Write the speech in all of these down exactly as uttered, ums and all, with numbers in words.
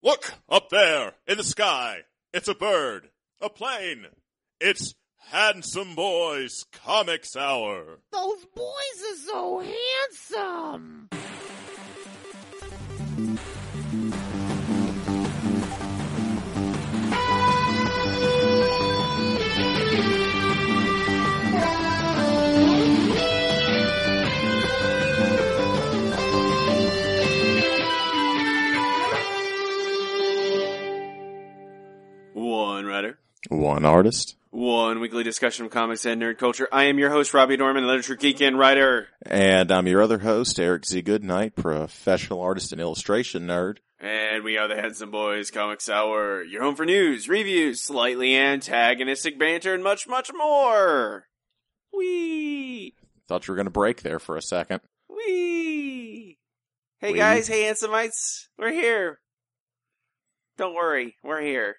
Look, up there, in the sky. It's a bird. A plane. It's Handsome Boys Comics Hour. Those boys are so handsome. One writer. One artist. One weekly discussion of comics and nerd culture. I am your host, Robbie Dorman, literature geek and writer. And I'm your other host, Eric Z. Goodnight, professional artist and illustration nerd. And we are the Handsome Boys Comics Hour, your home for news, reviews, slightly antagonistic banter, and much, much more. Whee! Thought you were going to break there for a second. Whee! Hey Whee. guys, hey handsomeites, we're here. Don't worry, we're here.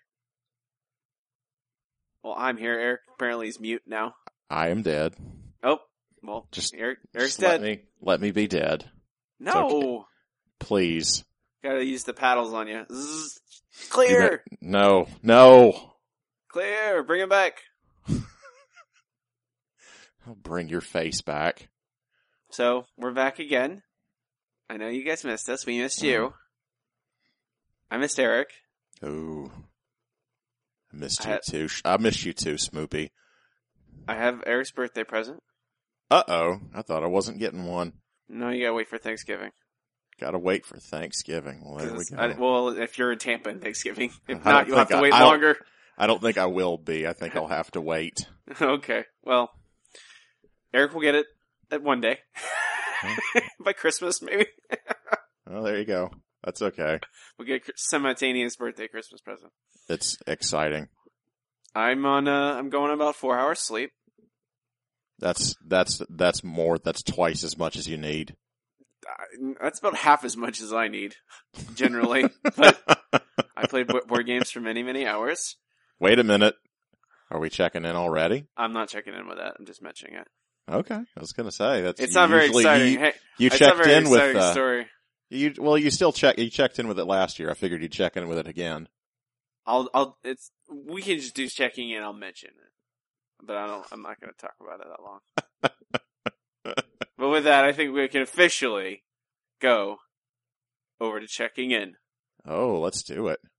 Well, I'm here. Eric apparently is mute now. I am dead. Oh, well, Just, Eric, Eric's just dead. let me, let me be dead. No. okay. Please. Gotta use the paddles on you. Zzz. You Clear! ma- No. No. Clear! Bring him back. I'll bring your face back. So, we're back again. I know you guys missed us. We missed you. I missed Eric. Ooh. I missed I you had- too. Sh- I missed you too, Smoopy. I have Eric's birthday present. Uh-oh. I thought I wasn't getting one. No, you gotta wait for Thanksgiving. Gotta wait for Thanksgiving. Well, there we 'Cause go. I, well, if you're in Tampa in Thanksgiving. If I not, don't you'll have think to I- wait I don't- longer. I don't think I will be. I think I'll have to wait. Okay, well, Eric will get it at one day. By Christmas, maybe. Well, there you go. That's okay. We'll get a simultaneous birthday Christmas present. It's exciting. I'm on, uh, I'm going about four hours sleep. That's, that's, that's more, that's twice as much as you need. Uh, That's about half as much as I need, generally. But I played bo- board games for many, many hours. Wait a minute. Are we checking in already? I'm not checking in with that. I'm just mentioning it. Okay. I was gonna say that's It's not very usually exciting. You, hey, you it's not checked very in with, exciting uh, story. you, well, you still check, you checked in with it last year. I figured you'd check in with it again. I'll, I'll, it's, we can just do checking in. I'll mention it. But I don't, I'm not going to talk about it that long. But with that, I think we can officially go over to checking in. Oh, let's do it.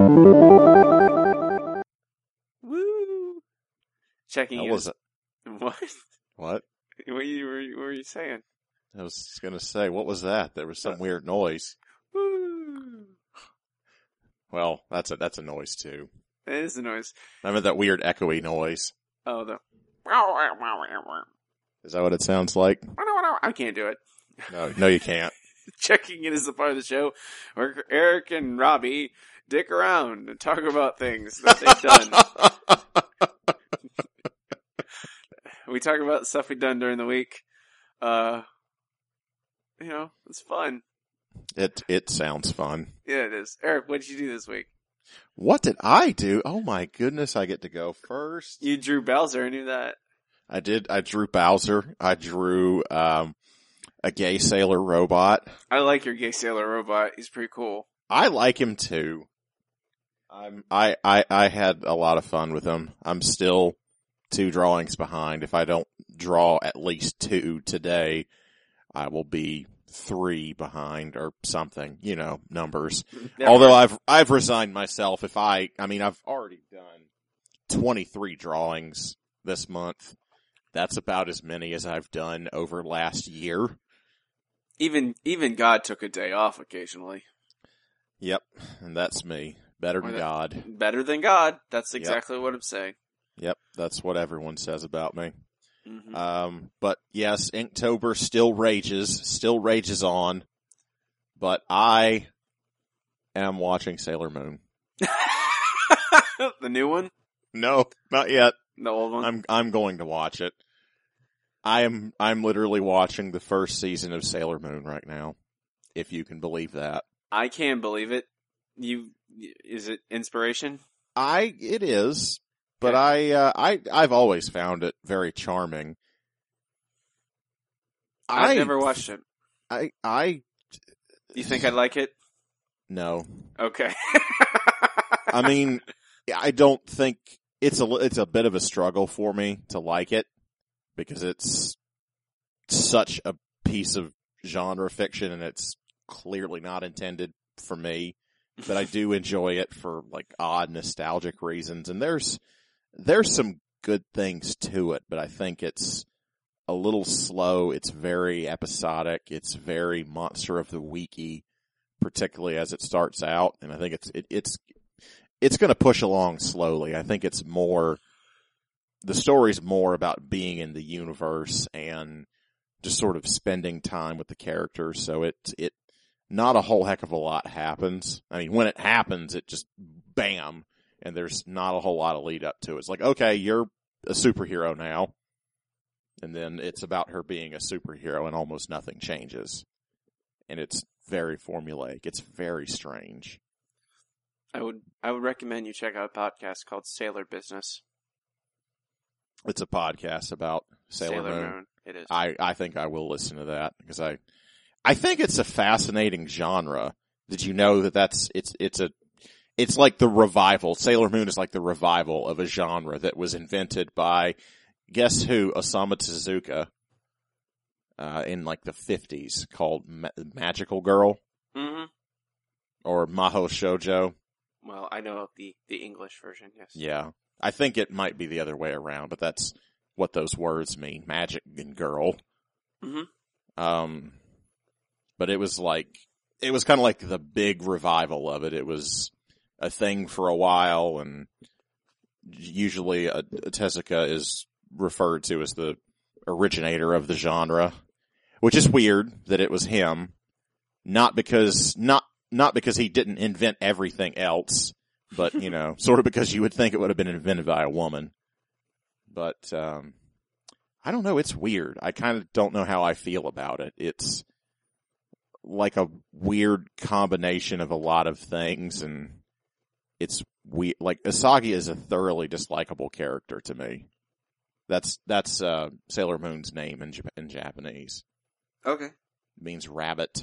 Woo! Checking That in. was, What? what? What, you, were, what were you saying? I was gonna say, what was that? There was some weird noise. Woo! Well, that's a, that's a noise too. That is a noise. I meant that weird echoey noise. Oh, the. Is that what it sounds like? I can't do it. No, no, you can't. Checking in is the part of the show where Eric and Robbie dick around and talk about things that they've done. We talk about stuff we've done during the week. Uh, you know, it's fun. It, it sounds fun. Yeah, it is. Eric, what did you do this week? What did I do? Oh my goodness, I get to go first. You drew Bowser. I knew that. I did, I drew Bowser. I drew, um, a gay sailor robot. I like your gay sailor robot. He's pretty cool. I like him too. I'm, I, I, I had a lot of fun with him. I'm still two drawings behind. If I don't draw at least two today, I will be three behind or something, you know, numbers. Never Although mind. I've, I've resigned myself. If I, I mean, I've already done twenty-three drawings this month. That's about as many as I've done over last year. Even, even God took a day off occasionally. Yep. And that's me. Better Or than that- God. Better than God. That's exactly what I'm saying. Yep. That's what everyone says about me. Mm-hmm. Um, but yes, Inktober still rages, still rages on, but I am watching Sailor Moon. The new one? No, not yet. The old one? I'm, I'm going to watch it. I am, I'm literally watching the first season of Sailor Moon right now. If you can believe that. I can't believe it. You, is it inspiration? I, it is, but Okay. I, uh, I, I've always found it very charming. I've I never watched it. I, I, You think I'd like it? No. Okay. I mean, I don't think it's a it's a bit of a struggle for me to like it because it's such a piece of genre fiction and it's clearly not intended for me. But I do enjoy it for like odd nostalgic reasons, and there's there's some good things to it, but I think it's a little slow. It's very episodic. It's very Monster of the Weeky, particularly as it starts out. And I think it's it, it's it's going to push along slowly. I think it's more the story's more about being in the universe and just sort of spending time with the characters. So it it not a whole heck of a lot happens. I mean, when it happens, it just bam, and there's not a whole lot of lead up to it. It's like, okay, you're a superhero now. And then it's about her being a superhero and almost nothing changes. And it's very formulaic. It's very strange. I would I would recommend you check out a podcast called Sailor Business. It's a podcast about Sailor, Sailor Moon. Moon. It is. I, I think I will listen to that because I, I think it's a fascinating genre. Did you know that that's, it's, it's a, it's like the revival. Sailor Moon is like the revival of a genre that was invented by, guess who? Osamu Tezuka, uh, in like the fifties called Ma- Magical Girl. Mm-hmm. Or Maho Shoujo. Well, I know the, the English version, yes. Yeah. I think it might be the other way around, but that's what those words mean. Magic and girl. Mm-hmm. Um, but it was like, it was kind of like the big revival of it. It was a thing for a while, and usually a, a Tezuka is referred to as the originator of the genre, which is weird that it was him. Not because, not, not because he didn't invent everything else, but, you know, sort of because you would think it would have been invented by a woman. But, um, I don't know, it's weird. I kind of don't know how I feel about it. It's like a weird combination of a lot of things, and it's we like Asagi is a thoroughly dislikable character to me. That's, that's, uh, Sailor Moon's name in, Jap- in Japanese. Okay. It means rabbit.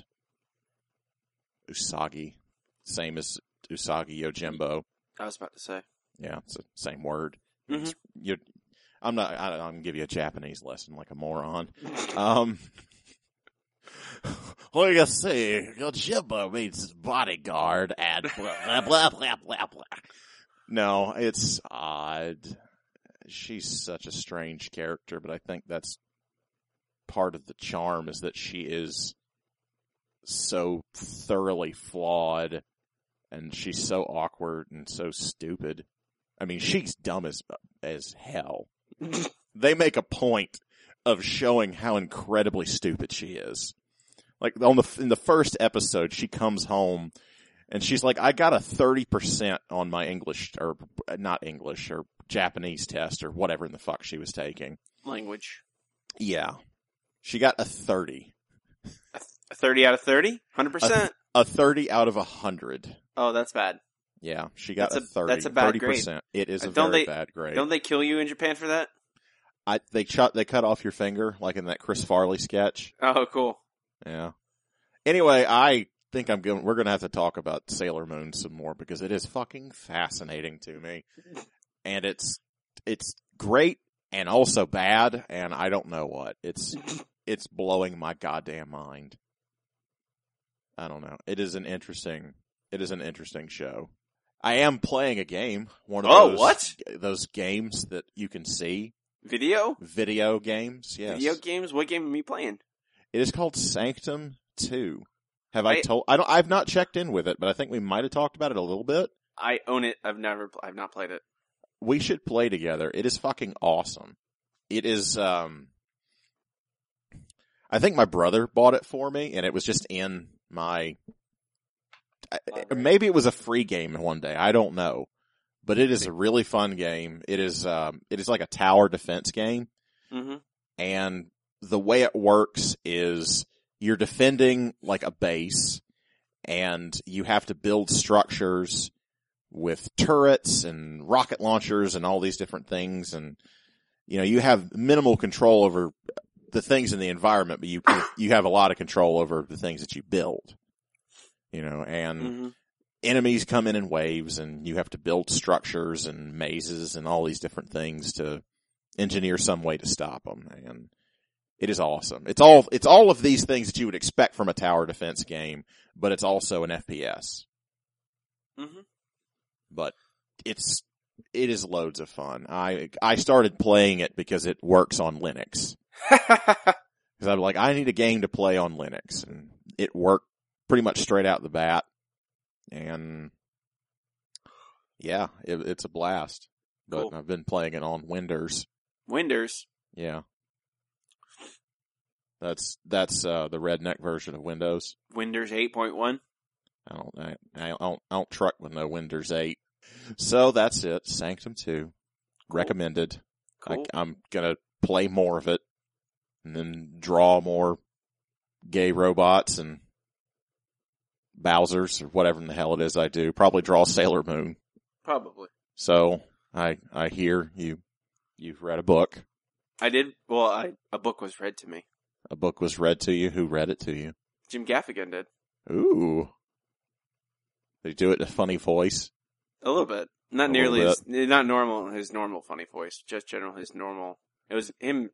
Usagi. Same as Usagi Yojimbo. I was about to say. Yeah, it's the same word. Mm-hmm. You, I'm not, I, I'm going to give you a Japanese lesson like a moron. Um, what do you say? Yojimbo means bodyguard and blah, blah, blah, blah, blah. No, it's odd. She's such a strange character, but I think that's part of the charm is that she is so thoroughly flawed, and she's so awkward and so stupid. I mean, she's dumb as as hell. They make a point of showing how incredibly stupid she is. Like on the in the first episode, she comes home and she's like, "I got a thirty percent on my English or not English or Japanese test or whatever in the fuck she was taking." Language. Yeah, she got a thirty. A thirty out of thirty? one hundred percent? A, a thirty out of a hundred. Oh, that's bad. Yeah, she got That's a, a- thirty. that's a bad thirty percent. It is a Don't very they- bad grade. Don't they kill you in Japan for that? I, they cut, they cut off your finger, like in that Chris Farley sketch. Oh, cool. Yeah. Anyway, I think I'm going, we're going to have to talk about Sailor Moon some more because it is fucking fascinating to me. And it's, it's great and also bad, and I don't know what. It's, it's blowing my goddamn mind. I don't know. It is an interesting, it is an interesting show. I am playing a game. One of Oh, those, what? those games that you can see. Video? Video games, yes. Video games? What game are you playing? It is called Sanctum two. Have I, I- told, I don't, I've not checked in with it, but I think we might have talked about it a little bit. I own it. I've never, I've not played it. We should play together. It is fucking awesome. It is, um, I think my brother bought it for me and it was just in my, maybe it was a free game one day. I don't know, but it is a really fun game. It is, um, it is like a tower defense game. Mm-hmm. And the way it works is you're defending like a base and you have to build structures with turrets and rocket launchers and all these different things. And, you know, you have minimal control over the things in the environment, but you, you have a lot of control over the things that you build. you know, and Mm-hmm. enemies come in in waves, and you have to build structures and mazes and all these different things to engineer some way to stop them. And it is awesome. It's all, it's all of these things that you would expect from a tower defense game, but it's also an F P S. Mm-hmm. But it's, it is loads of fun. I, I started playing it because it works on Linux. Cause I'm like, I need a game to play on Linux, and it worked pretty much straight out the bat. And yeah, it, it's a blast. But Cool. I've been playing it on Windows. Windows. Yeah. That's, that's, uh, the redneck version of Windows. Windows eight point one. I don't, I, I don't, I don't truck with no Windows eight. So that's it. Sanctum two. Cool. Recommended. Cool. I, I'm gonna play more of it and then draw more gay robots and Bowsers or whatever in the hell it is I do. Probably draw Sailor Moon. Probably. So I, I hear you, you've read a book. I did. Well, I a book was read to me. A book was read to you. Who read it to you? Jim Gaffigan did. Ooh. Did he do it in a funny voice? A little bit. Not A nearly little his, not normal, his normal funny voice. Just general, his normal. It was him.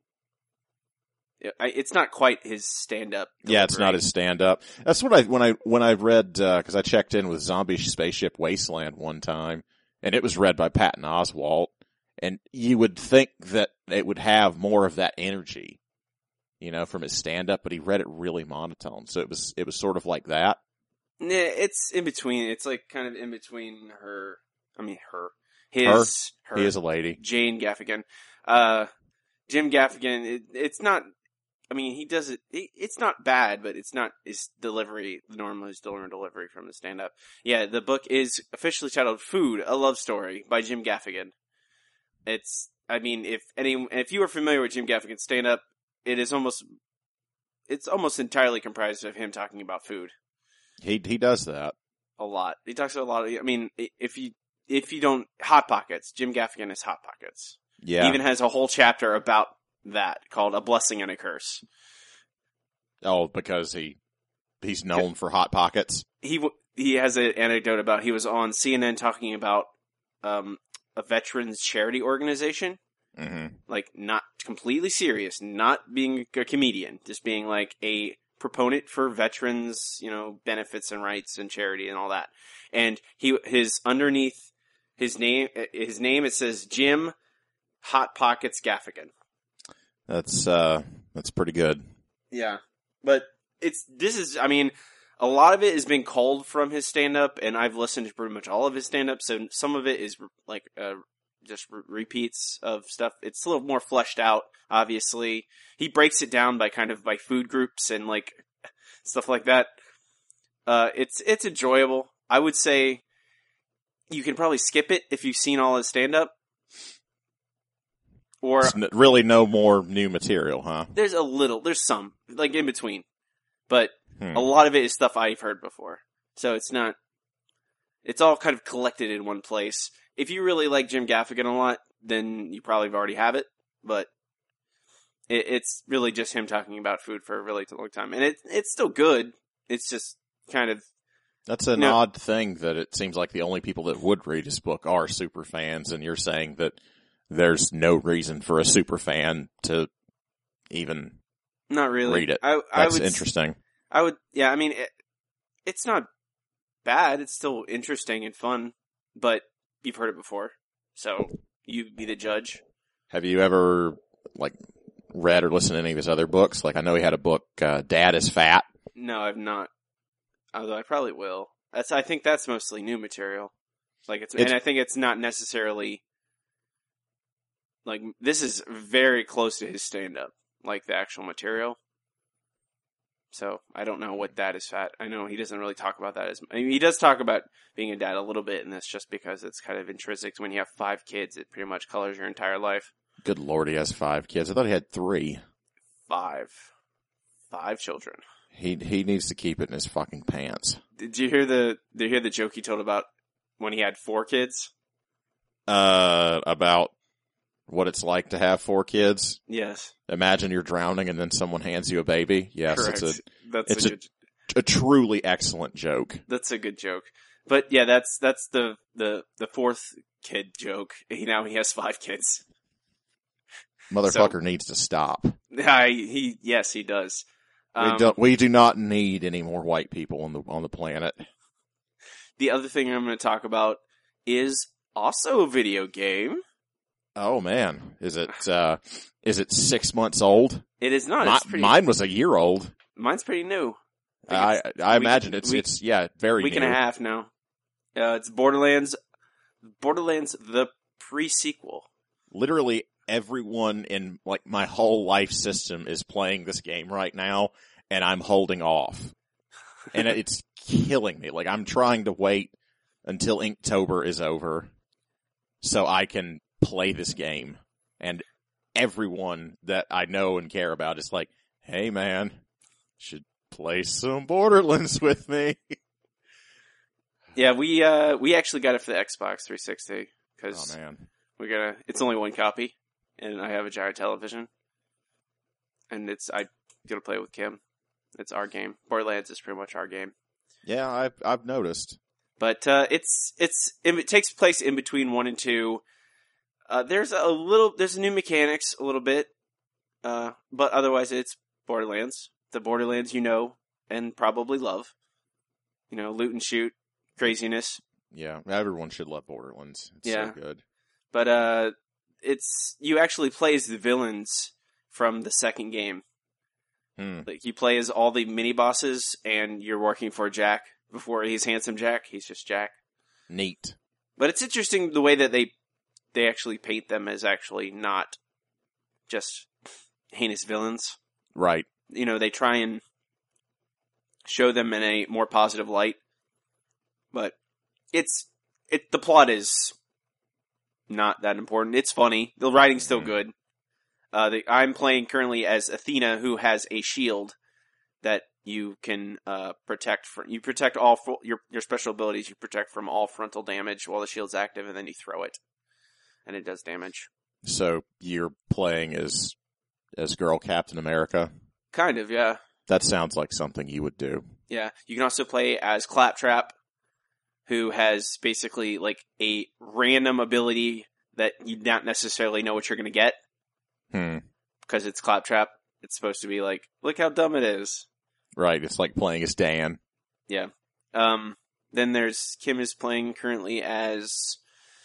I, it's not quite his stand-up. Yeah, it's not his stand-up. That's what I, when I, when I read, uh, cause I checked in with Zombie Spaceship Wasteland one time, and it was read by Patton Oswalt, and you would think that it would have more of that energy, you know, from his stand-up, but he read it really monotone. So it was, it was sort of like that. Yeah, it's in between. It's like kind of in between her. I mean, her. His. Her. He is a lady. Jane Gaffigan. Uh, Jim Gaffigan, it, it's not, I mean, he does it, it, it's not bad, but it's not his delivery, the normal his delivery from the stand-up. Yeah, the book is officially titled Food, A Love Story by Jim Gaffigan. It's, I mean, if any, if you are familiar with Jim Gaffigan's stand-up, it is almost, it's almost entirely comprised of him talking about food. He, he does that. A lot. He talks a lot of, I mean, if you, if you don't, Hot Pockets, Jim Gaffigan is Hot Pockets. Yeah. He even has a whole chapter about that called A Blessing and a Curse. Oh, because he, he's known for Hot Pockets. He, he has an anecdote about, he was on C N N talking about, um, a veterans charity organization. Mm-hmm. Like, not completely serious, not being a comedian, just being like a proponent for veterans, you know, benefits and rights and charity and all that. And he, his, underneath his name, his name, it says Jim Hot Pockets Gaffigan. That's, uh, that's pretty good. Yeah. But it's, this is, I mean, a lot of it has been culled from his stand-up, and I've listened to pretty much all of his stand-up, so some of it is, like, uh, just re- repeats of stuff. It's a little more fleshed out, obviously. He breaks it down by kind of, by food groups and, like, stuff like that. Uh, it's, it's enjoyable. I would say you can probably skip it if you've seen all his stand-up. Or It's n- really no more new material, huh? there's a little, there's some, like in between. But Hmm. a lot of it is stuff I've heard before. So it's not, it's all kind of collected in one place. If you really like Jim Gaffigan a lot, then you probably already have it. But it, it's really just him talking about food for a really long time. And it, it's still good. It's just kind of, That's an No. odd thing that it seems like the only people that would read his book are super fans, and you're saying that there's no reason for a super fan to even not really. read it. I, I That's would, interesting. I would, yeah, I mean, it, it's not bad. It's still interesting and fun, but you've heard it before. So you be the judge. Have you ever, like, read or listened to any of his other books? Like, I know he had a book, uh, Dad is Fat. No, I've not. Although I probably will. That's, I think that's mostly new material. Like it's, It's- and I think it's not necessarily, like, this is very close to his stand-up, like the actual material. So, I don't know what that is fat. I know he doesn't really talk about that as I mean, he does talk about being a dad a little bit in this just because it's kind of intrinsic. When you have five kids, it pretty much colors your entire life. Good lord, he has five kids. I thought he had three. Five. Five children. He he needs to keep it in his fucking pants. Did you hear the, did you hear the joke he told about when he had four kids? Uh, about what it's like to have four kids. Yes. Imagine you're drowning and then someone hands you a baby. Yes, Correct. it's a That's it's a a- good, a truly excellent joke. That's a good joke. But yeah, that's that's the the the fourth kid joke. He now he has five kids. Motherfucker So, needs to stop. I, he yes, he does. Um, we don't. We do not need any more white people on the on the planet. The other thing I'm going to talk about is also a video game. Oh man, is it uh, is it six months old? It is not. My, It's pretty, mine was a year old. Mine's pretty new. I it's I week- imagine it's week- it's yeah very week new. and a half now. Uh, it's Borderlands, Borderlands the pre-sequel. Literally everyone in like my whole life system is playing this game right now, and I'm holding off, and it's killing me. Like I'm trying to wait until Inktober is over so I can play this game, and everyone that I know and care about is like, "Hey man, should play some Borderlands with me." Yeah, we uh we actually got it for the Xbox three sixty because Oh man. we're gonna. It's only one copy, and I have a giant television, and it's I gonna play it with Kim. It's our game. Borderlands is pretty much our game, Yeah, I've I've noticed. but uh, it's it's it takes place in between one and two. Uh, there's a little there's new mechanics a little bit, uh, but otherwise it's Borderlands, the Borderlands you know and probably love. You know, loot and shoot, craziness. Yeah, everyone should love Borderlands. It's Yeah. so good. But uh, it's you actually play as the villains from the second game. Hmm. Like you play as all the mini bosses, and you're working for Jack. Before he's handsome Jack, he's just Jack. Neat. But it's interesting the way that they they actually paint them as actually not just heinous villains. Right. You know, they try and show them in a more positive light. But it's it the plot is not that important. It's funny. The writing's still Mhm. good. Uh, the, I'm playing currently as Athena, who has a shield that you can uh, protect from. You protect all fr- your your special abilities. You protect from all frontal damage while the shield's active, and then you throw it, and it does damage. So you're playing as as Girl Captain America. Kind of, yeah, That sounds like something you would do. yeah. You can also play as Claptrap, who has basically like a random ability that you don't necessarily know what you're going to get. Hmm. Because it's Claptrap, it's supposed to be like, look how dumb it is. Right. It's like playing as Dan. Yeah. Um. Then there's Kim is playing currently as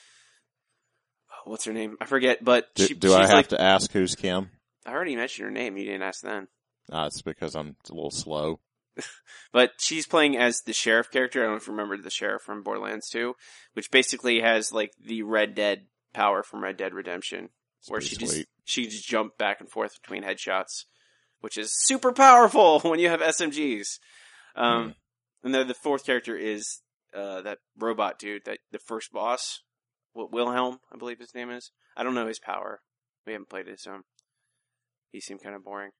what's her name? I forget. But Do, she, do she's I have like, to ask who's Kim? I already mentioned her name. You didn't ask then. Uh, it's because I'm a little slow. But she's playing as the sheriff character. I don't know if you remember the sheriff from Borderlands two, which basically has like the Red Dead power from Red Dead Redemption, It's where pretty she just sweet. she just jumped back and forth between headshots, which is super powerful when you have S M Gs. Um, Hmm. And then the fourth character is uh, that robot dude, that the first boss, Wil- Wilhelm, I believe his name is. I don't know his power. We haven't played it, so he seemed kind of boring.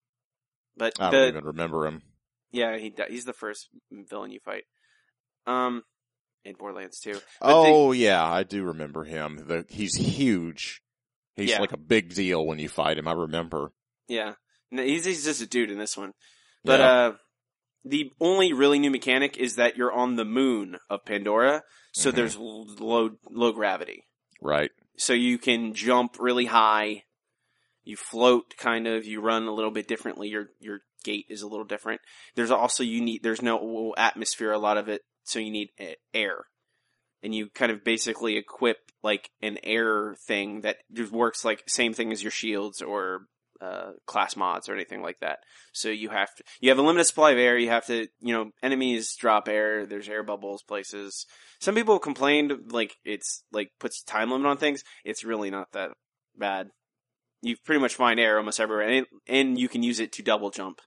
But I the don't even remember him. yeah, he di- he's the first villain you fight. Um, in Borderlands two. But Oh yeah, I do remember him. The he's huge. He's Yeah. like a big deal when you fight him. I remember. the, yeah, no, he's he's just a dude in this one. But Yeah. uh, the only really new mechanic is that you're on the moon of Pandora, so Mhm. there's l- low low gravity. Right. So you can jump really high. You float kind of, you run a little bit differently. Your your gait is a little different. There's also you need there's no atmosphere, a lot of it, so you need a- air. And you kind of basically equip like an air thing that just works like same thing as your shields or uh, class mods or anything like that. So you have to you have a limited supply of air. You have to, you know, enemies drop air. There's air bubbles places. Some people complained like it's like puts time limit on things. It's really not that bad. You pretty much find air almost everywhere, and, and you can use it to double jump.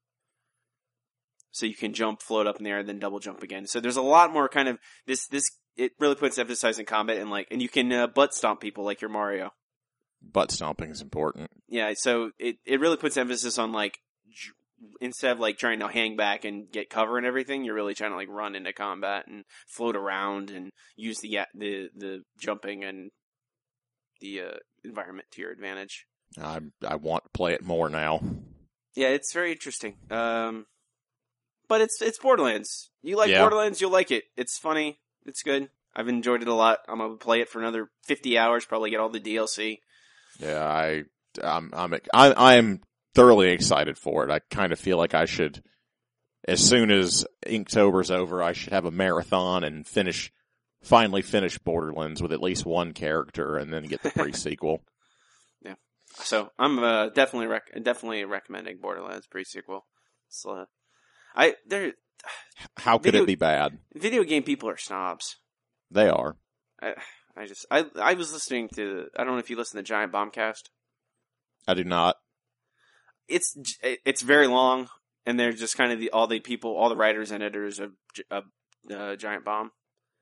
So you can jump, float up in the air, and then double jump again. So there's a lot more kind of this. This it really puts emphasis in combat, and like, and you can uh, butt stomp people like your Mario. Butt stomping is important. Yeah, so it it really puts emphasis on like j- instead of like trying to hang back and get cover and everything, you're really trying to like run into combat and float around and use the the the jumping and the uh, environment to your advantage. I I want to play it more now. Yeah, it's very interesting. Um, but it's it's Borderlands. You like Yeah. Borderlands, you'll like it. It's funny. It's good. I've enjoyed it a lot. I'm gonna play it for another fifty hours. Probably get all the D L C. Yeah, I, I'm, I'm, I, I'm thoroughly excited for it. I kind of feel like I should, as soon as Inktober's over, I should have a marathon and finish, finally finish Borderlands with at least one character, and then get the pre-sequel. Yeah. So I'm uh, definitely rec- definitely recommending Borderlands pre-sequel. So, uh, I there. How could Video- it be bad? Video game people are snobs. They are. I, I just I I was listening to I don't know if you listen to Giant Bombcast. I do not. It's it's very long, and they're just kind of the all the people, all the writers and editors of, of uh, Giant Bomb,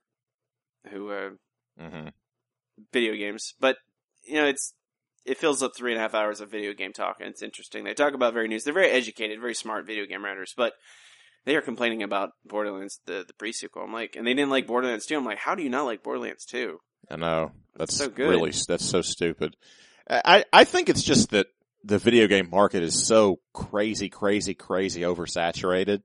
who uh, Mm-hmm. video games. But you know, it's it fills up three and a half hours of video game talk, and it's interesting. They talk about very news. They're very educated, very smart video game writers, but they are complaining about Borderlands the the pre sequel. I'm like, and they didn't like Borderlands two. I'm like, how do you not like Borderlands two? I know. That's so good. really, that's so stupid. I, I think it's just that the video game market is so crazy, crazy, crazy oversaturated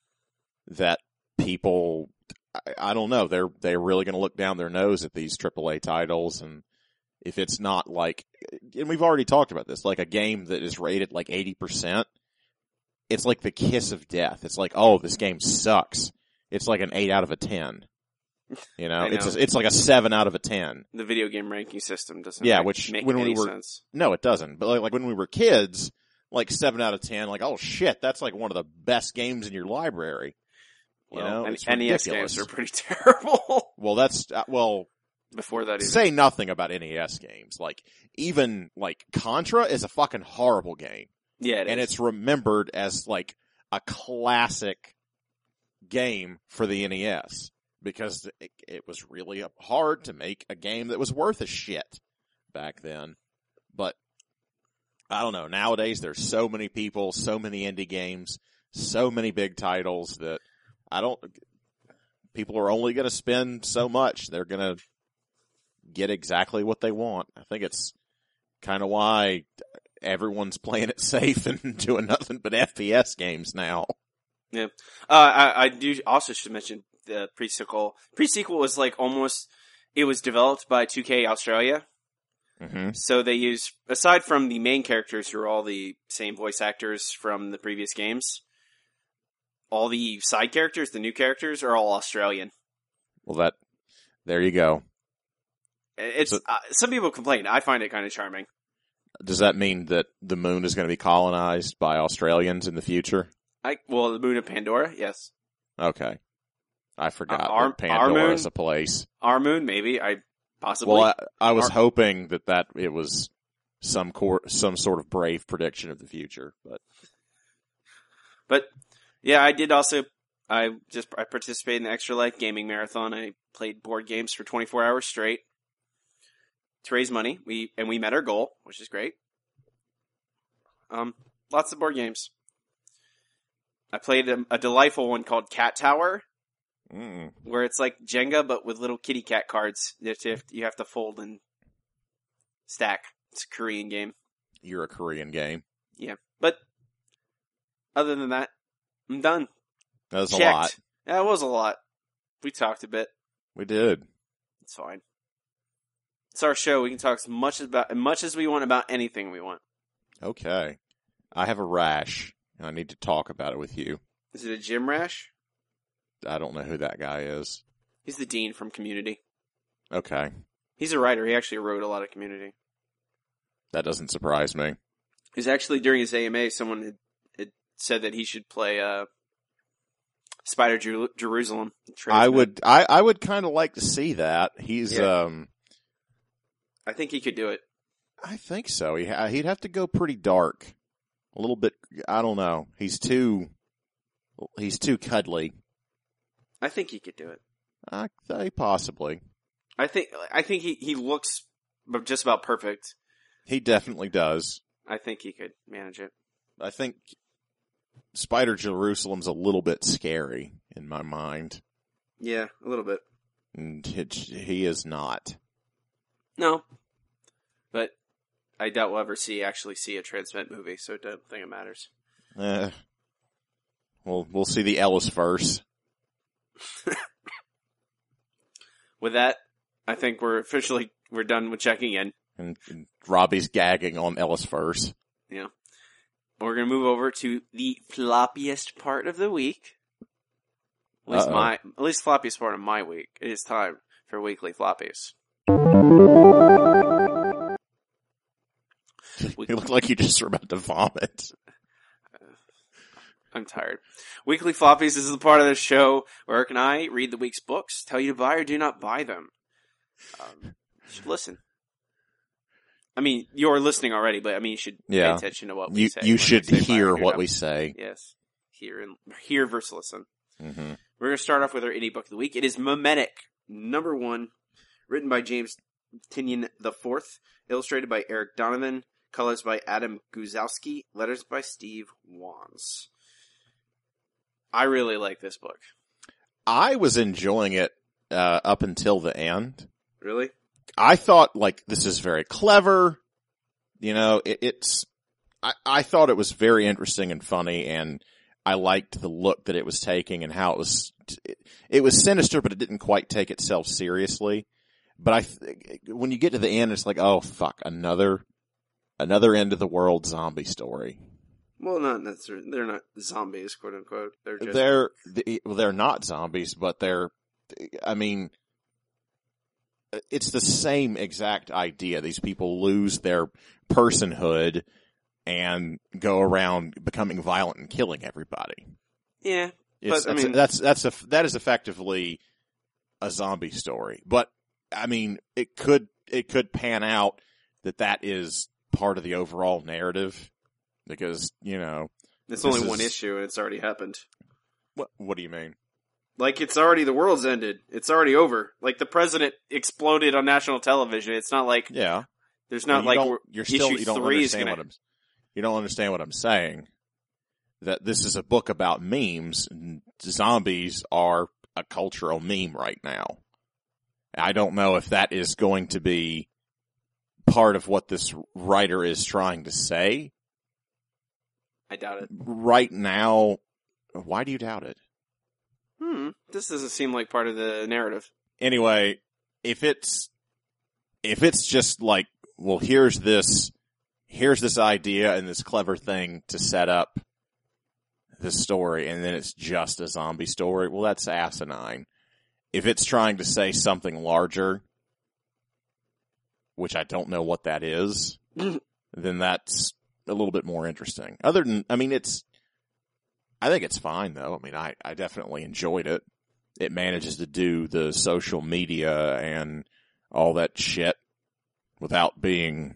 that people, I, I don't know, they're, they're really going to look down their nose at these triple A titles. And if it's not like, and we've already talked about this, like a game that is rated like eighty percent, it's like the kiss of death. It's like, oh, this game sucks. It's like an eight out of a ten. You know, I know. it's a, it's like a seven out of a ten. The video game ranking system doesn't Yeah, make, which make when we any were- sense. No, it doesn't. But like, like when we were kids, like seven out of ten, like, oh shit, that's like one of the best games in your library. You Well, know, N- it's N E S ridiculous. games are pretty terrible. Well, that's, uh, well, Before that, even. say nothing about N E S games. Like, even, like, Contra is a fucking horrible game. yeah, it and is. it's remembered as like a classic game for the N E S because it, it was really hard to make a game that was worth a shit back then. But I don't know. Nowadays, there's so many people, so many indie games, so many big titles that I don't. People are only going to spend so much. They're going to get exactly what they want. I think it's kind of why everyone's playing it safe and doing nothing but F P S games now. Uh, I, I do also should mention the pre-sequel. Pre-sequel was like almost, it was developed by two K Australia. Mm-hmm. So they use, aside from the main characters who are all the same voice actors from the previous games, all the side characters, the new characters, are all Australian. Well, that, there you go. It's, So- uh, some people complain. I find it kind of charming. Does that mean that the moon is going to be colonized by Australians in the future? I, well, the moon of Pandora, yes. Okay. I forgot Uh, our- that Pandora our moon? is a place. Our moon, maybe. I, possibly. Well, I, I was Our- hoping that that it was some cor- some sort of brave prediction of the future, but But yeah, I did also. I just I participated in the Extra Life Gaming Marathon. I played board games for twenty-four hours straight to raise money. We and we met our goal, which is great. Um, lots of board games. I played a, a delightful one called Cat Tower, mm, where it's like Jenga but with little kitty cat cards that you have, you have to fold and stack. It's a Korean game. you're a Korean game. Yeah, but other than that, I'm done. That's a Checked. lot. Yeah, it was a lot. We talked a bit. We did. It's fine. It's our show. We can talk as much about as much as we want about anything we want. Okay. I have a rash, and I need to talk about it with you. Is it a gym rash? I don't know who that guy is. He's the dean from Community. Okay. He's a writer. He actually wrote a lot of Community. That doesn't surprise me. He's actually during his A M A, someone had, had said that he should play uh, Spider Jer- Jerusalem. I would, I, I would kind of like to see that. He's, Yeah. um, I think he could do it. I think so. He, he'd have to go pretty dark. A little bit, I don't know. He's too, he's too cuddly. I think he could do it. I, I possibly. I think I think he, he looks just about perfect. He definitely does. I think he could manage it. I think Spider Jerusalem's a little bit scary in my mind. Yeah, a little bit. And it, he is not. No, but I doubt we'll ever see actually see a Transmet movie, so I don't think it matters. Eh, we'll we'll see the Ellis verse. With that, I think we're officially we're done with checking in. And, and Robbie's gagging on Ellis verse. Yeah. We're gonna move over to the floppiest part of the week. At least Uh-oh. my at least floppiest part of my week. It is time for weekly floppies. You look like you just were about to vomit. I'm tired. Weekly Floppies is the part of the show where Eric and I read the week's books, tell you to buy or do not buy them. Um, you should listen. I mean, you're listening already, but I mean, you should Yeah. pay attention to what we You say. you when should we say buy or hear do what not. we say. Yes. Hear and hear versus listen. Mm-hmm. We're going to start off with our indie book of the week. It is Memetic, number one, written by James Tynion the Fourth, illustrated by Eric Donovan, colors by Adam Guzowski, letters by Steve Wands. I really like this book. I was enjoying it uh, up until the end. Really? I thought, like, this is very clever. You know, it, it's, I, I thought it was very interesting and funny, and I liked the look that it was taking and how it was, it, it was sinister, but it didn't quite take itself seriously. But I, th- when you get to the end, it's like, oh fuck, another, another end of the world zombie story. Well, not necessarily. They're not zombies, quote unquote. They're just... They're, they, well, they're not zombies, but they're, I mean, it's the same exact idea. These people lose their personhood and go around becoming violent and killing everybody. Yeah, It's, but I that's, mean, that's, that's a, that is effectively a zombie story. But, I mean, it could, it could pan out that that is part of the overall narrative. Because, you know. it's only is, one issue and it's already happened. What, what do you mean? Like, it's already, the world's ended. It's already over. Like, the president exploded on national television. It's not like, Yeah. there's not you like, don't, you're still, issue you don't three is understand gonna... what I'm, you don't understand what I'm saying. That this is a book about memes, and zombies are a cultural meme right now. I don't know if that is going to be part of what this writer is trying to say. I doubt it. Right now, why do you doubt it? Hmm, this doesn't seem like part of the narrative. Anyway, if it's, if it's just like, well, here's this, here's this idea and this clever thing to set up this story, and then it's just a zombie story, well, that's asinine. If it's trying to say something larger, which I don't know what that is, then that's a little bit more interesting. Other than, I mean, it's, I think it's fine though. I mean, I, I definitely enjoyed it. It manages to do the social media and all that shit without being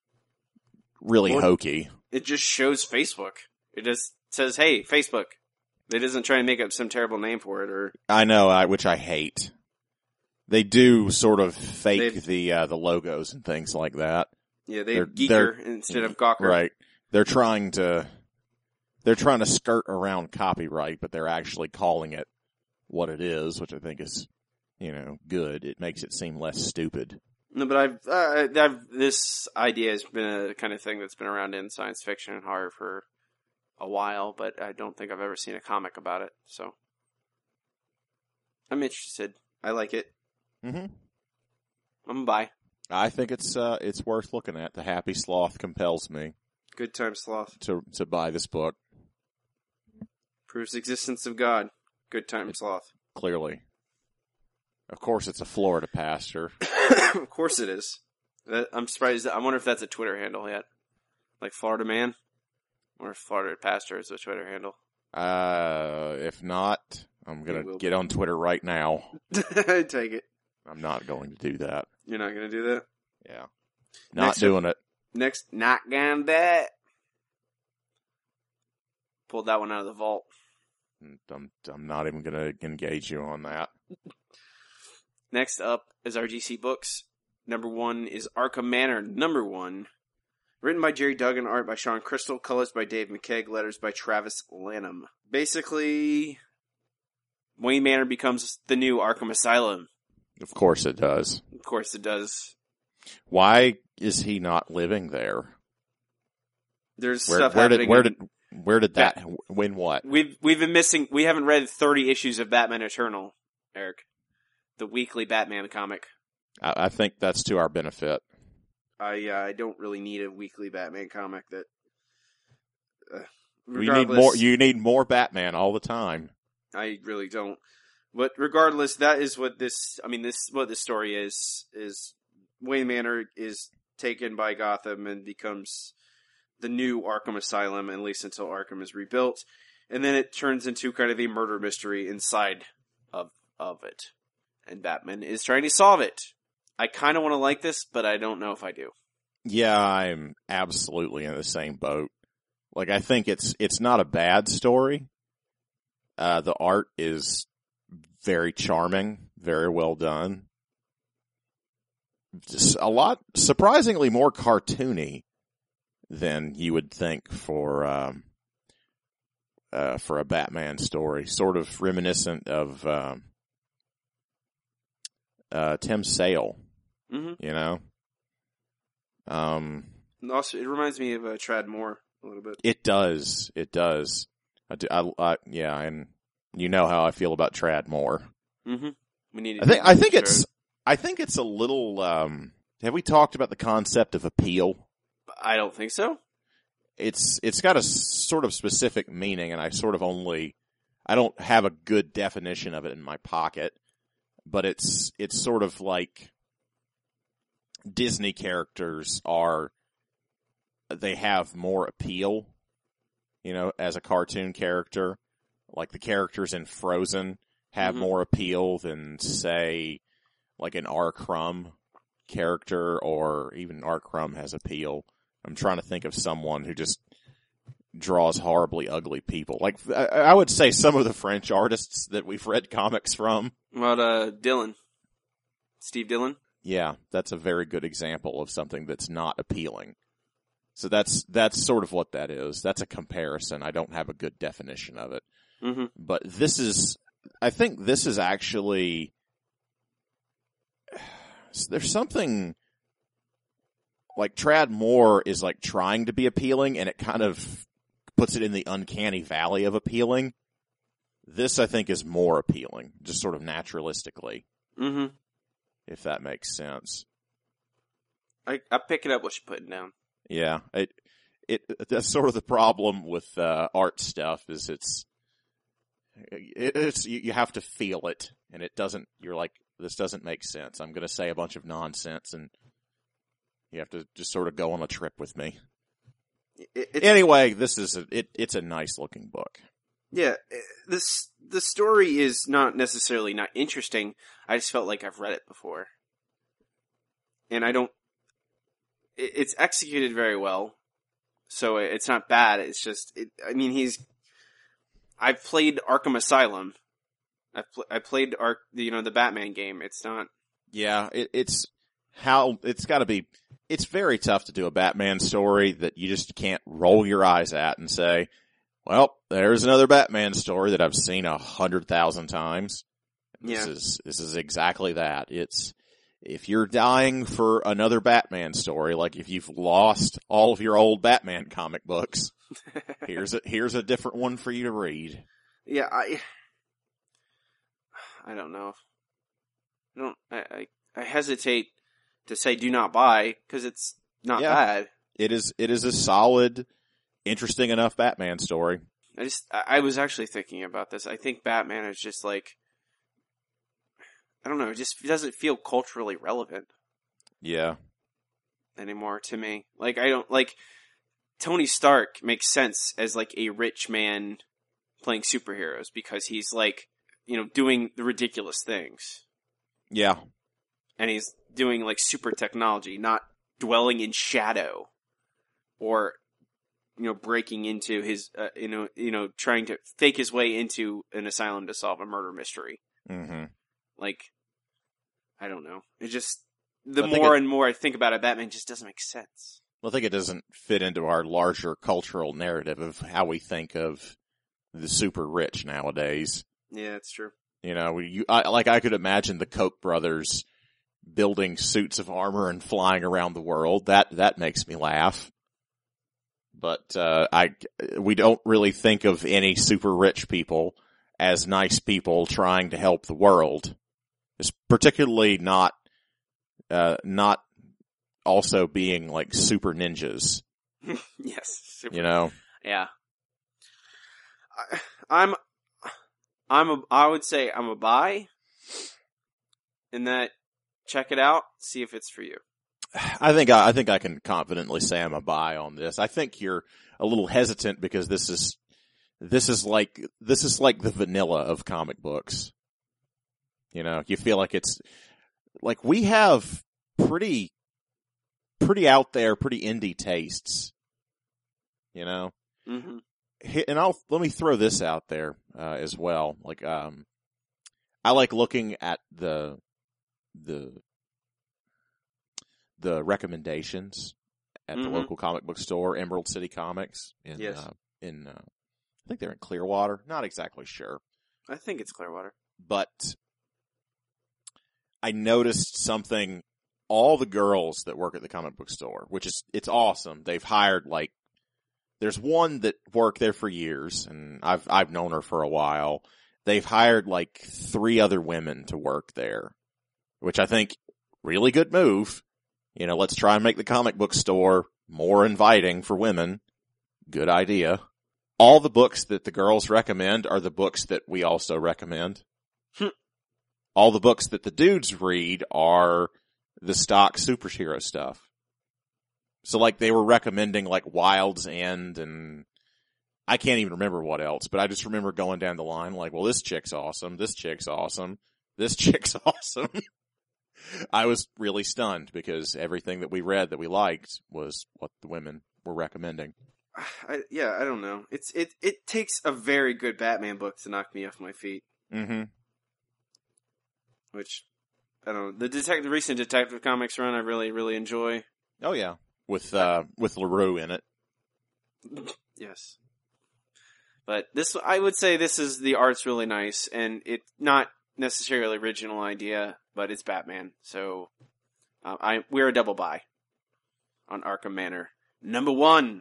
really Well, hokey. It just shows Facebook. It just says, hey, Facebook. It doesn't try to make up some terrible name for it or... I know, I, which I hate. They do sort of fake They've- the, uh, the logos and things like that. Yeah, they They're- have Geeker they're- instead of Gawker. Right. They're trying to, they're trying to skirt around copyright, but they're actually calling it what it is, which I think is, you know, good. It makes it seem less stupid. No, but I've, uh, I've, this idea has been a kind of thing that's been around in science fiction and horror for a while, but I don't think I've ever seen a comic about it, so. I'm interested. I like it. Mm-hmm. I'm gonna buy. I think it's, uh, it's worth looking at. The Happy Sloth compels me Good time sloth. to, to buy this book, Proves the existence of God. Good time sloth. clearly. Of course, it's a Florida pastor. Of course it is. That, I'm surprised. I wonder if that's a Twitter handle yet. Like Florida Man? Or Florida Pastor is a Twitter handle. Uh, if not, I'm It gonna will get be. on Twitter right now. Take it. I'm not going to do that. You're not going to do that? Yeah. Not Next doing it. Next, not gonna do that. Pulled that one out of the vault. I'm, I'm not even gonna engage you on that. Next up is R G C Books. Number one is Arkham Manor, number one. Written by Jerry Duggan, art by Sean Crystal, colors by Dave McKeag, letters by Travis Lanham. Basically, Wayne Manor becomes the new Arkham Asylum. Of course it does. Of course it does. Why is he not living there? There's Where, stuff where happening. did where in- did Where did that, win what? We've, we've been missing, we haven't read thirty issues of Batman Eternal, Eric. The weekly Batman comic. I, I think that's to our benefit. I, uh, I don't really need a weekly Batman comic that, uh, you need more, you need more Batman all the time. I really don't. But regardless, that is what this, I mean, this, what this story is, is Wayne Manor is taken by Gotham and becomes the new Arkham Asylum, at least until Arkham is rebuilt. And then it turns into kind of a murder mystery inside of, of it. And Batman is trying to solve it. I kind of want to like this, but I don't know if I do. Yeah, I'm absolutely in the same boat. Like, I think it's, it's not a bad story. Uh, the art is very charming, very well done. Just a lot, surprisingly more cartoony than you would think for, um, uh, for a Batman story. Sort of reminiscent of, um, uh, Tim Sale, mm-hmm. you know? Um, also, it reminds me of uh, Trad Moore a little bit. It does. It does. I do, I, I, yeah, and you know how I feel about Trad Moore. Mm-hmm. We need. I think. I think it's. I think it's a little. Um, have we talked about the concept of appeal? I don't think so. It's. It's got a sort of specific meaning, and I sort of only. I don't have a good definition of it in my pocket, but it's. It's sort of like Disney characters are. They have more appeal, you know, as a cartoon character. Like the characters in Frozen have mm-hmm. more appeal than, say, like an R. Crumb character, or even R. Crumb has appeal. I'm trying to think of someone who just draws horribly ugly people. Like, I, I would say some of the French artists that we've read comics from. What, uh, Dylan? Steve Dillon? Yeah, that's a very good example of something that's not appealing. So that's, that's sort of what that is. That's a comparison. I don't have a good definition of it. Mm-hmm. But this is, I think this is actually, there's something, like Trad Moore is like trying to be appealing, and it kind of puts it in the uncanny valley of appealing. This, I think, is more appealing, just sort of naturalistically. Mm-hmm. If that makes sense. I, I pick it up what you're putting down. Yeah, it, it, that's sort of the problem with, uh, art stuff is it's, it, it's, you, you have to feel it, and it doesn't, you're like, this doesn't make sense. I'm gonna say a bunch of nonsense, and you have to just sort of go on a trip with me. It, anyway, this is a, it, it's a nice looking book. Yeah, this, the story is not necessarily not interesting. I just felt like I've read it before. And I don't, it's executed very well, so it's not bad. It's just, it, I mean, he's. I've played Arkham Asylum. I've pl- I played Ark, you know, the Batman game. It's not. Yeah, it, it's how it's got to be. It's very tough to do a Batman story that you just can't roll your eyes at and say, "Well, there's another Batman story that I've seen a hundred thousand times." This yeah. is this is exactly that. It's. If you're dying for another Batman story, like if you've lost all of your old Batman comic books, here's a, here's a different one for you to read. Yeah, I, I don't know. I don't, I, I, I hesitate to say do not buy, because it's not yeah, bad. It is, it is a solid, interesting enough Batman story. I just, I, I was actually thinking about this. I think Batman is just like, I don't know, it just doesn't feel culturally relevant. Yeah. Anymore to me. Like, I don't, like, Tony Stark makes sense as, like, a rich man playing superheroes because he's, like, you know, doing the ridiculous things. Yeah. And he's doing, like, super technology, not dwelling in shadow or, you know, breaking into his, uh, you know, you know, trying to fake his way into an asylum to solve a murder mystery. Mm-hmm. Like, I don't know. It just, the I more it, and more I think about it, Batman just doesn't make sense. I think it doesn't fit into our larger cultural narrative of how we think of the super rich nowadays. Yeah, that's true. You know, you, I, like I could imagine the Koch brothers building suits of armor and flying around the world. That, that makes me laugh. but uh, I we don't really think of any super rich people as nice people trying to help the world. It's particularly not uh, not also being like super ninjas. Yes, super. You know. Yeah. I, I'm I'm a I would say I'm a buy. In that, check it out, see if it's for you. I think I, I think I can confidently say I'm a buy on this. I think you're a little hesitant because this is this is like this is like the vanilla of comic books. You know, you feel like it's like we have pretty pretty out there, pretty indie tastes. You know, Mm-hmm. and I'll let me throw this out there uh, as well. Like, um, I like looking at the the the recommendations at Mm-hmm. the local comic book store, Emerald City Comics in Yes. uh, in uh, I think they're in Clearwater. Not exactly sure, I think it's Clearwater. but I noticed something. All the girls that work at the comic book store, which is it's awesome. They've hired like there's one that worked there for years, and I've I've known her for a while. They've hired like three other women to work there, which I think really good move. You know, let's try and make the comic book store more inviting for women. Good idea. All the books that the girls recommend are the books that we also recommend. Hmm. All the books that the dudes read are the stock superhero stuff. So like they were recommending like Wild's End and I can't even remember what else, but I just remember going down the line like, well, this chick's awesome. This chick's awesome. This chick's awesome. I was really stunned because everything that we read that we liked was what the women were recommending. I, yeah, I don't know. It's it it takes a very good Batman book to knock me off my feet. Mm-hmm. Which I don't know. The detective, the recent Detective Comics run, I really really enjoy. Oh yeah, with uh with LaRue in it. Yes. But this, I would say this is, the art's really nice, and it's not necessarily original idea, but it's Batman, so uh, I we're a double buy on Arkham Manor. Number one.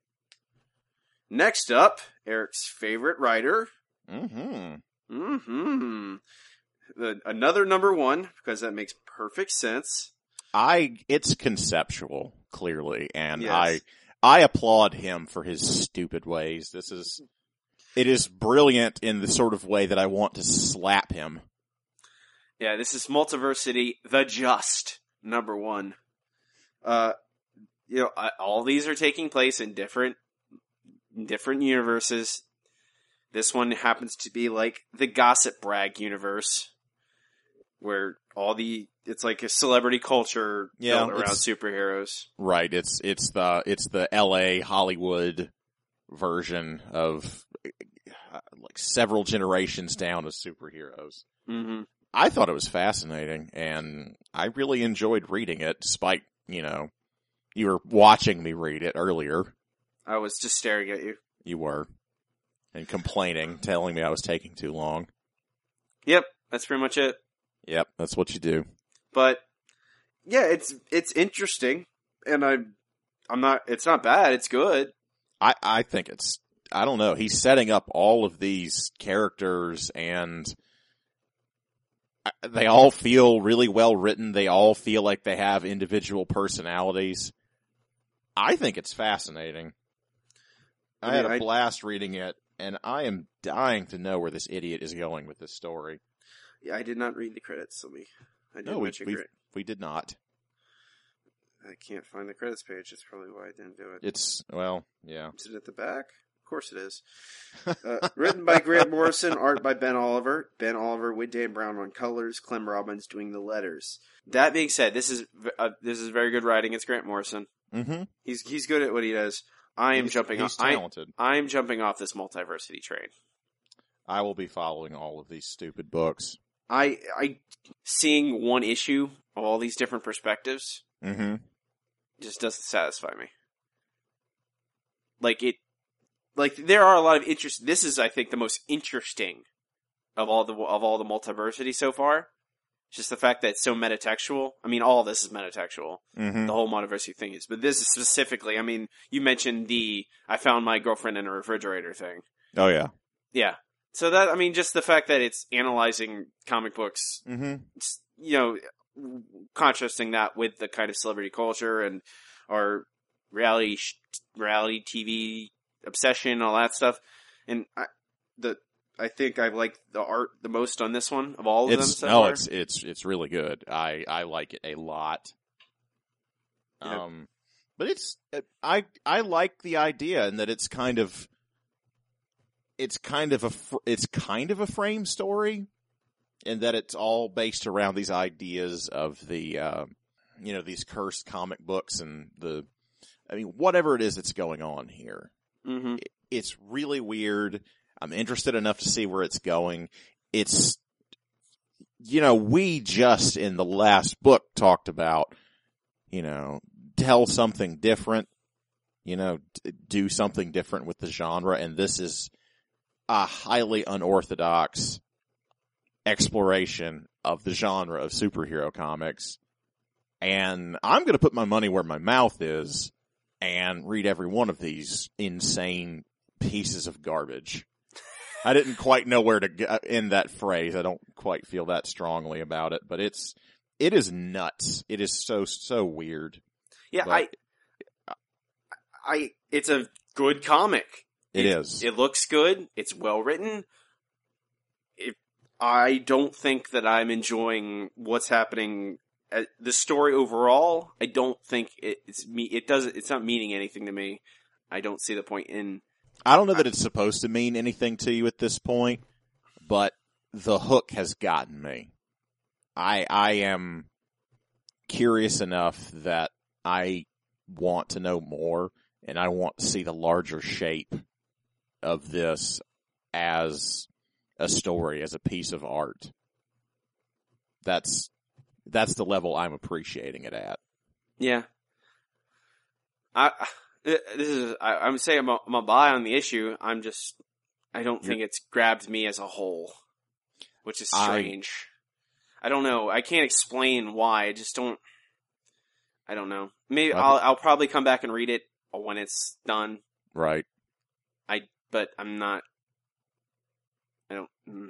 Next up, Eric's favorite writer. Mm-hmm. Mm-hmm. The, another number one, because that makes perfect sense. I it's conceptual, clearly, and Yes. I I applaud him for his stupid ways. This is it is brilliant in the sort of way that I want to slap him. Yeah, this is Multiversity, The Just, number one. Uh, you know, I, all these are taking place in different, different universes. This one happens to be like the Gossip Brag universe, where all the, it's like a celebrity culture Yeah, built around it's- superheroes. Right, it's it's the it's the L A Hollywood version of uh, like several generations down of superheroes. Mm-hmm. I thought it was fascinating, and I really enjoyed reading it, despite, you know, you were watching me read it earlier. I was just staring at you. You were. And complaining, telling me I was taking too long. Yep, that's pretty much it. Yep, that's what you do. But yeah, it's it's interesting, and I I'm not. It's not bad. It's good. I, I think it's, I don't know, he's setting up all of these characters, and I- they all feel really well written. They all feel like they have individual personalities. I think it's fascinating. I, I had mean, a I- blast reading it, and I am dying to know where this idiot is going with this story. Yeah, I did not read the credits. Let me. I did No, we, mention we, credit. we did not. I can't find the credits page. That's probably why I didn't do it. It's, well, yeah. Is it at the back? Of course it is. Uh, written by Grant Morrison, art by Ben Oliver. Ben Oliver with Dan Brown on colors. Clem Robbins doing the letters. That being said, this is uh, this is very good writing. It's Grant Morrison. Mm-hmm. He's he's good at what he does. I am he's, jumping he's off. I, talented. I am jumping off this multiversity train. I will be following all of these stupid books. I I seeing one issue of all these different perspectives Mm-hmm. just doesn't satisfy me. Like it, like there are a lot of interest. This is, I think, the most interesting of all the of all the multiversity so far. Just the fact that it's so metatextual. I mean, all of this is metatextual. Mm-hmm. The whole Monoversity thing is. But this is specifically, I mean, you mentioned the I found my girlfriend in a refrigerator thing. Oh, yeah. Yeah. So that, I mean, just the fact that it's analyzing comic books, Mm-hmm. you know, contrasting that with the kind of celebrity culture and our reality, sh- reality T V obsession, all that stuff. And I, the, I think I like the art the most on this one of all of It's, them so no, far. it's, it's, it's really good. I, I like it a lot. Yep. Um, but it's, I, I like the idea and that it's kind of, it's kind of a, fr- it's kind of a frame story and that it's all based around these ideas of the, uh, you know, these cursed comic books and the, I mean, whatever it is that's going on here. Mm-hmm. It, it's really weird. I'm interested enough to see where it's going. It's, you know, we just in the last book talked about, you know, tell something different, you know, d- do something different with the genre. And this is a highly unorthodox exploration of the genre of superhero comics. And I'm going to put my money where my mouth is and read every one of these insane pieces of garbage. I didn't quite know where to get in that phrase. I don't quite feel that strongly about it, but it's, it is nuts. It is so, so weird. Yeah, But I, I, it's a good comic. It is. It looks good. It's well written. It, I don't think that I'm enjoying what's happening. Uh, the story overall, I don't think it, it's me. It doesn't. It's not meaning anything to me. I don't see the point in. I don't know that it's supposed to mean anything to you at this point, but the hook has gotten me. I I am curious enough that I want to know more, and I want to see the larger shape of this as a story, as a piece of art. That's that's the level I'm appreciating it at. Yeah. I. This is. I, I'm saying I'm a, I'm a buy on the issue. I'm just. I don't think it's grabbed me as a whole, which is strange. I, I don't know. I can't explain why. I just don't. I don't know. Maybe I'll I'll probably come back and read it when it's done. Right. I. But I'm not. I don't. Mm.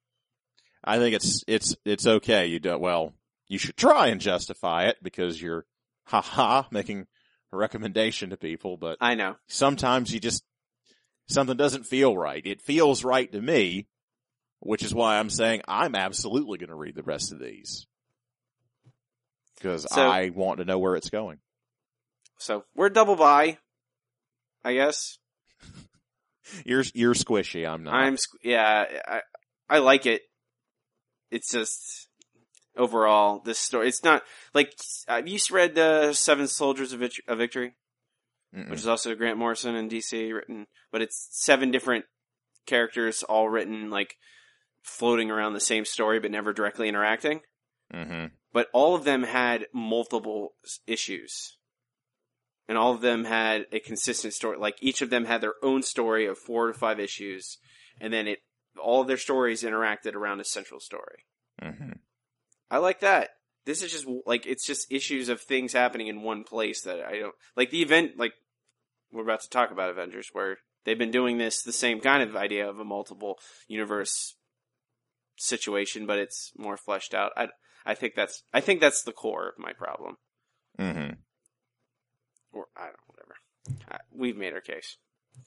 I think it's it's it's okay. You do well. You should try and justify it because you're, haha, making a recommendation to people. But I know sometimes you just something doesn't feel right. It feels right to me, which is why I'm saying I'm absolutely going to read the rest of these because so, I want to know where it's going. So we're double buy, I guess. You're you're squishy. I'm not. I'm yeah. I I like it. It's just overall this story. It's not like have you read uh, Seven Soldiers of, Vit- of Victory, Mm-mm. which is also Grant Morrison and D C written, but it's seven different characters all written like floating around the same story but never directly interacting. Mm-hmm. But all of them had multiple issues. And all of them had a consistent story. Like, each of them had their own story of four to five issues. And then it, all of their stories interacted around a central story. Mm-hmm. I like that. This is just, like, it's just issues of things happening in one place that I don't, like the event, like, we're about to talk about Avengers, where they've been doing this, the same kind of idea of a multiple universe situation, but it's more fleshed out. I, I think that's, I think that's the core of my problem. Mm-hmm. Or, I don't know, whatever. Uh, we've made our case.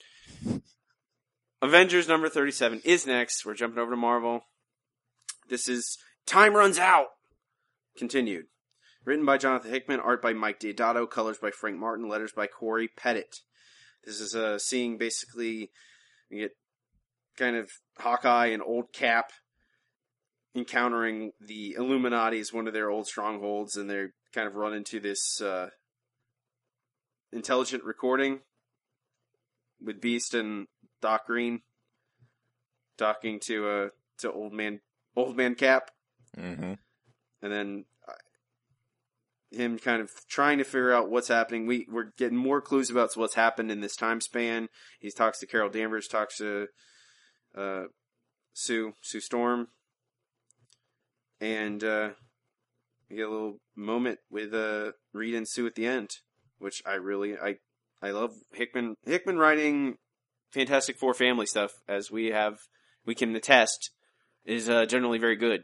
Avengers number thirty-seven is next. We're jumping over to Marvel. This is Time Runs Out. Continued. Written by Jonathan Hickman, art by Mike Deodato, colors by Frank Martin, letters by Corey Pettit. This is uh, seeing basically, you get kind of Hawkeye and Old Cap encountering the Illuminati as one of their old strongholds, and they kind of run into this uh, intelligent recording with Beast and Doc Green talking to uh, to old man old man Cap, Mm-hmm. and then uh, him kind of trying to figure out what's happening. We we're getting more clues about what's happened in this time span. He talks to Carol Danvers, talks to uh, Sue Sue Storm, and uh, we get a little moment with uh, Reed and Sue at the end, which I really I I love Hickman Hickman writing Fantastic Four family stuff, as we have we can attest, is uh, generally very good.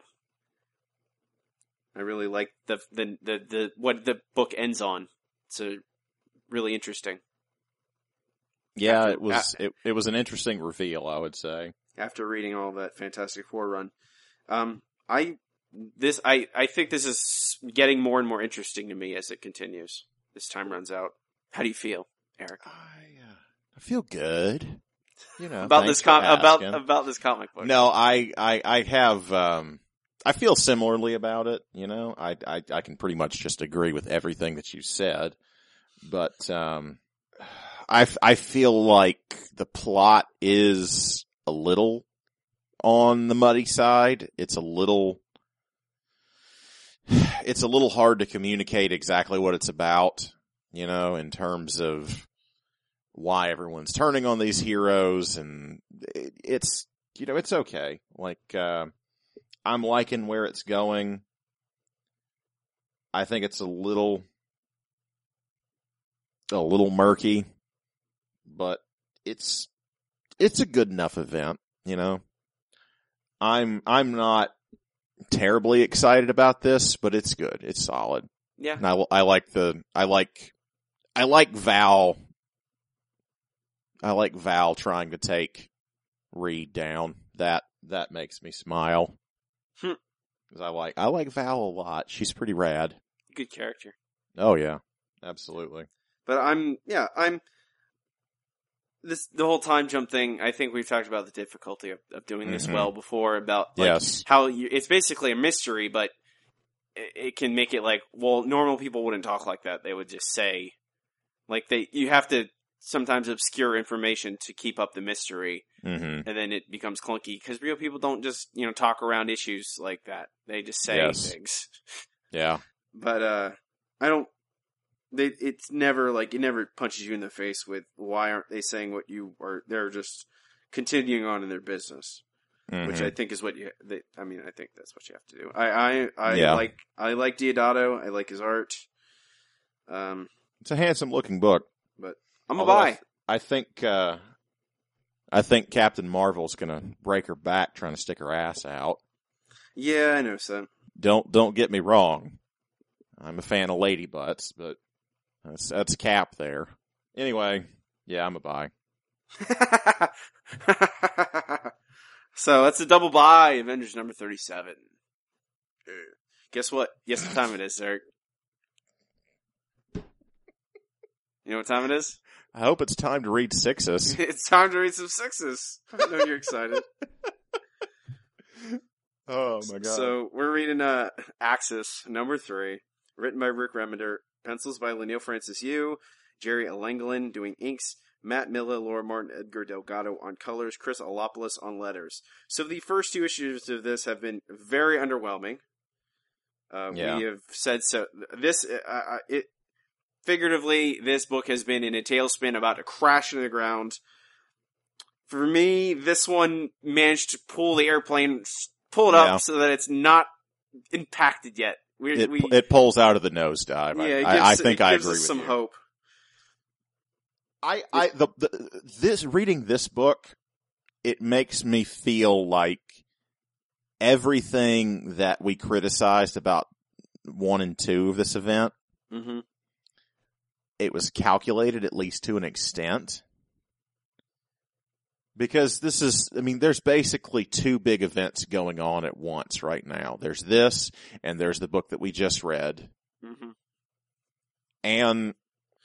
I really like the, the the the what the book ends on. It's a really interesting. Yeah, After- it was it, it was an interesting reveal, I would say. After reading all that Fantastic Four run, um, I this I I think this is getting more and more interesting to me as it continues. This time runs out. How do you feel, Eric? I, uh, I feel good. You know, about thanks this com- for about asking. about this comic book. No, I, I, I have, um, I feel similarly about it, you know, I, I, I can pretty much just agree with everything that you said, but, um, I, I feel like the plot is a little on the muddy side. It's a little, it's a little hard to communicate exactly what it's about, you know, in terms of why everyone's turning on these heroes, and it, it's, you know, it's okay. Like, uh, I'm liking where it's going. I think it's a little, a little murky, but it's, it's a good enough event, you know. I'm, I'm not terribly excited about this, but it's good. It's solid. Yeah. And I, I like the, I like, I like Val. I like Val trying to take Reed down. That, that makes me smile. Hmm. Cause I like, I like Val a lot. She's pretty rad. Good character. Oh yeah. Absolutely. But I'm, yeah, I'm, this, the whole time jump thing, I think we've talked about the difficulty of, of doing this Mhm. well before, about, like, Yes. how you, it's basically a mystery, but it, it can make it like, well, normal people wouldn't talk like that. They would just say, like, they, you have to sometimes obscure information to keep up the mystery, Mm-hmm. and then it becomes clunky, because real people don't just, you know, talk around issues like that. They just say Yes. things. Yeah. But, uh, I don't, they, it's never, like, it never punches you in the face with, why aren't they saying what you are, they're just continuing on in their business, Mhm. which I think is what you, they, I mean, I think that's what you have to do. I, I, I Yeah. like, I like Deodato, I like his art, um, It's a handsome looking book. but I'm a Although I buy. th- I think, uh, I think Captain Marvel's gonna break her back trying to stick her ass out. Yeah, I know, so. Don't, don't get me wrong. I'm a fan of lady butts, but that's, that's Cap there. Anyway, yeah, I'm a buy. So that's a double buy, Avengers number thirty-seven. Guess what? Guess what time it is, Eric? You know what time it is? I hope it's time to read sixes. It's time to read some sixes. I know you're excited. Oh my god. So we're reading uh, Axis number three, written by Rick Remender, pencils by Leinil Francis Yu, Jerry Alanglin doing inks, Matt Miller, Laura Martin, Edgar Delgado on colors, Chris Alopoulos on letters. So the first two issues of this have been very underwhelming. Uh, Yeah. We have said so. This, uh, uh, it figuratively, this book has been in a tailspin, about to crash into the ground. For me, this one managed to pull the airplane, pull it Yeah. up so that it's not impacted yet. We, It, we, it pulls out of the nosedive. yeah, I, it I, gives, I think it I gives agree us with some you. hope. I, I, the, the, this, reading this book, it makes me feel like everything that we criticized about one and two of this event, Mm-hmm. it was calculated at least to an extent. Because this is, I mean, there's basically two big events going on at once right now. There's this, and there's the book that we just read. Mm-hmm. And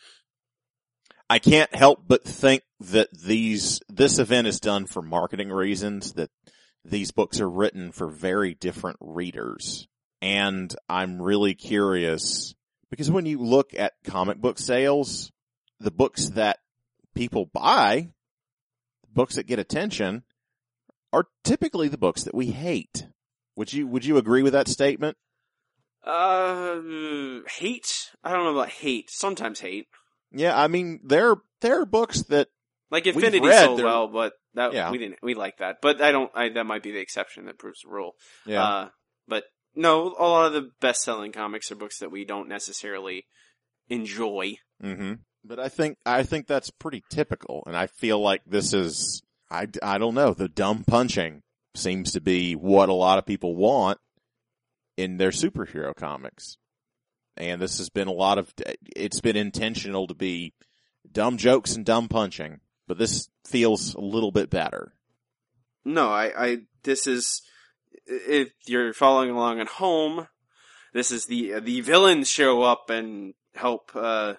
I can't help but think that these, this event is done for marketing reasons, that these books are written for very different readers. And I'm really curious, because when you look at comic book sales, the books that people buy, books that get attention, are typically the books that we hate. Would you, would you agree with that statement? Uh, hate? I don't know about hate. Sometimes hate. Yeah, I mean, there, there are books that, Like We've Infinity read sold their- well, but that Yeah. we didn't. We like that, but I don't. I, that might be the exception that proves the rule. yeah. Uh, but No, a lot of the best-selling comics are books that we don't necessarily enjoy. Mm-hmm. But I think I think that's pretty typical, and I feel like this is I, I don't know, the dumb punching seems to be what a lot of people want in their superhero comics. And this has been a lot of, it's been intentional to be dumb jokes and dumb punching, but this feels a little bit better. No, I, I, this is, if you're following along at home, this is the, the villains show up and help, uh,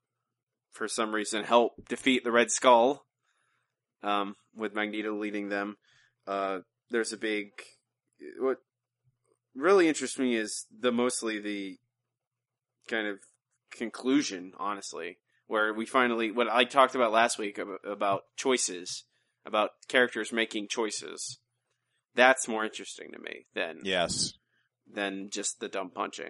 for some reason, help defeat the Red Skull, um, with Magneto leading them. Uh, there's a big, what really interests me is the, mostly the kind of conclusion, honestly, where we finally, what I talked about last week about, about choices, about characters making choices. That's more interesting to me than, Yes. than just the dumb punching.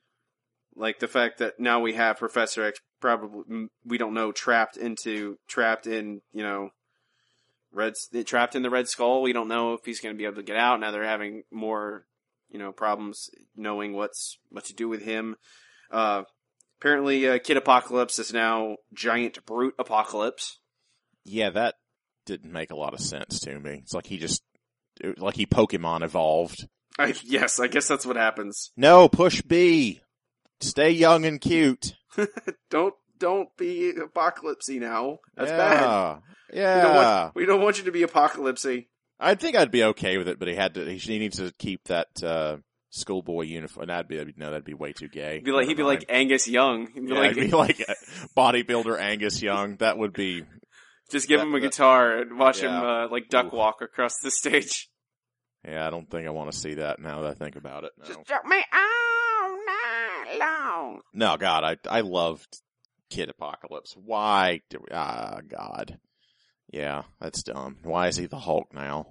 Like the fact that now we have Professor X, probably, we don't know, trapped into, trapped in, you know, Red, trapped in the Red Skull. We don't know if he's going to be able to get out. Now they're having more, you know, problems knowing what's, what to do with him. Uh, apparently, uh, Kid Apocalypse is now Giant Brute Apocalypse. Yeah, that didn't make a lot of sense to me. It's like he just, it, like he Pokemon evolved. I, yes, I guess that's what happens. No, push B. Stay young and cute. don't, don't be apocalypsey now. That's yeah. bad. Yeah. We don't, want, we don't want you to be apocalypsey. I think I'd be okay with it, but he had to, he, he needs to keep that, uh, schoolboy uniform. That'd be, no, that'd be way too gay. He'd be like, he'd be like Angus Young. He'd be yeah, like, he'd be like bodybuilder Angus Young. That would be. Just give that, him a that, guitar and watch yeah. him, uh, like duck Ooh. walk across the stage. Yeah, I don't think I want to see that now that I think about it. No. Just took me all night long. No, God, I, I loved Kid Apocalypse. Why do we, ah, God. Yeah, that's dumb. Why is he the Hulk now?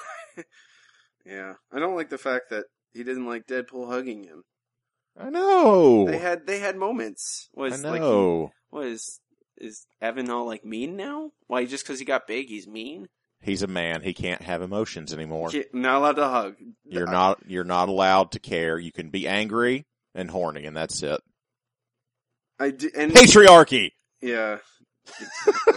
Yeah. I don't like the fact that he didn't like Deadpool hugging him. I know. They had, they had moments. Was I like, know. he, what is, is Evan all like mean now? Why, just cause he got big, he's mean? He's a man. He can't have emotions anymore. Can't, not allowed to hug. You're not, you're not allowed to care. You can be angry and horny, and that's it. I do, and Patriarchy! yeah. Exactly.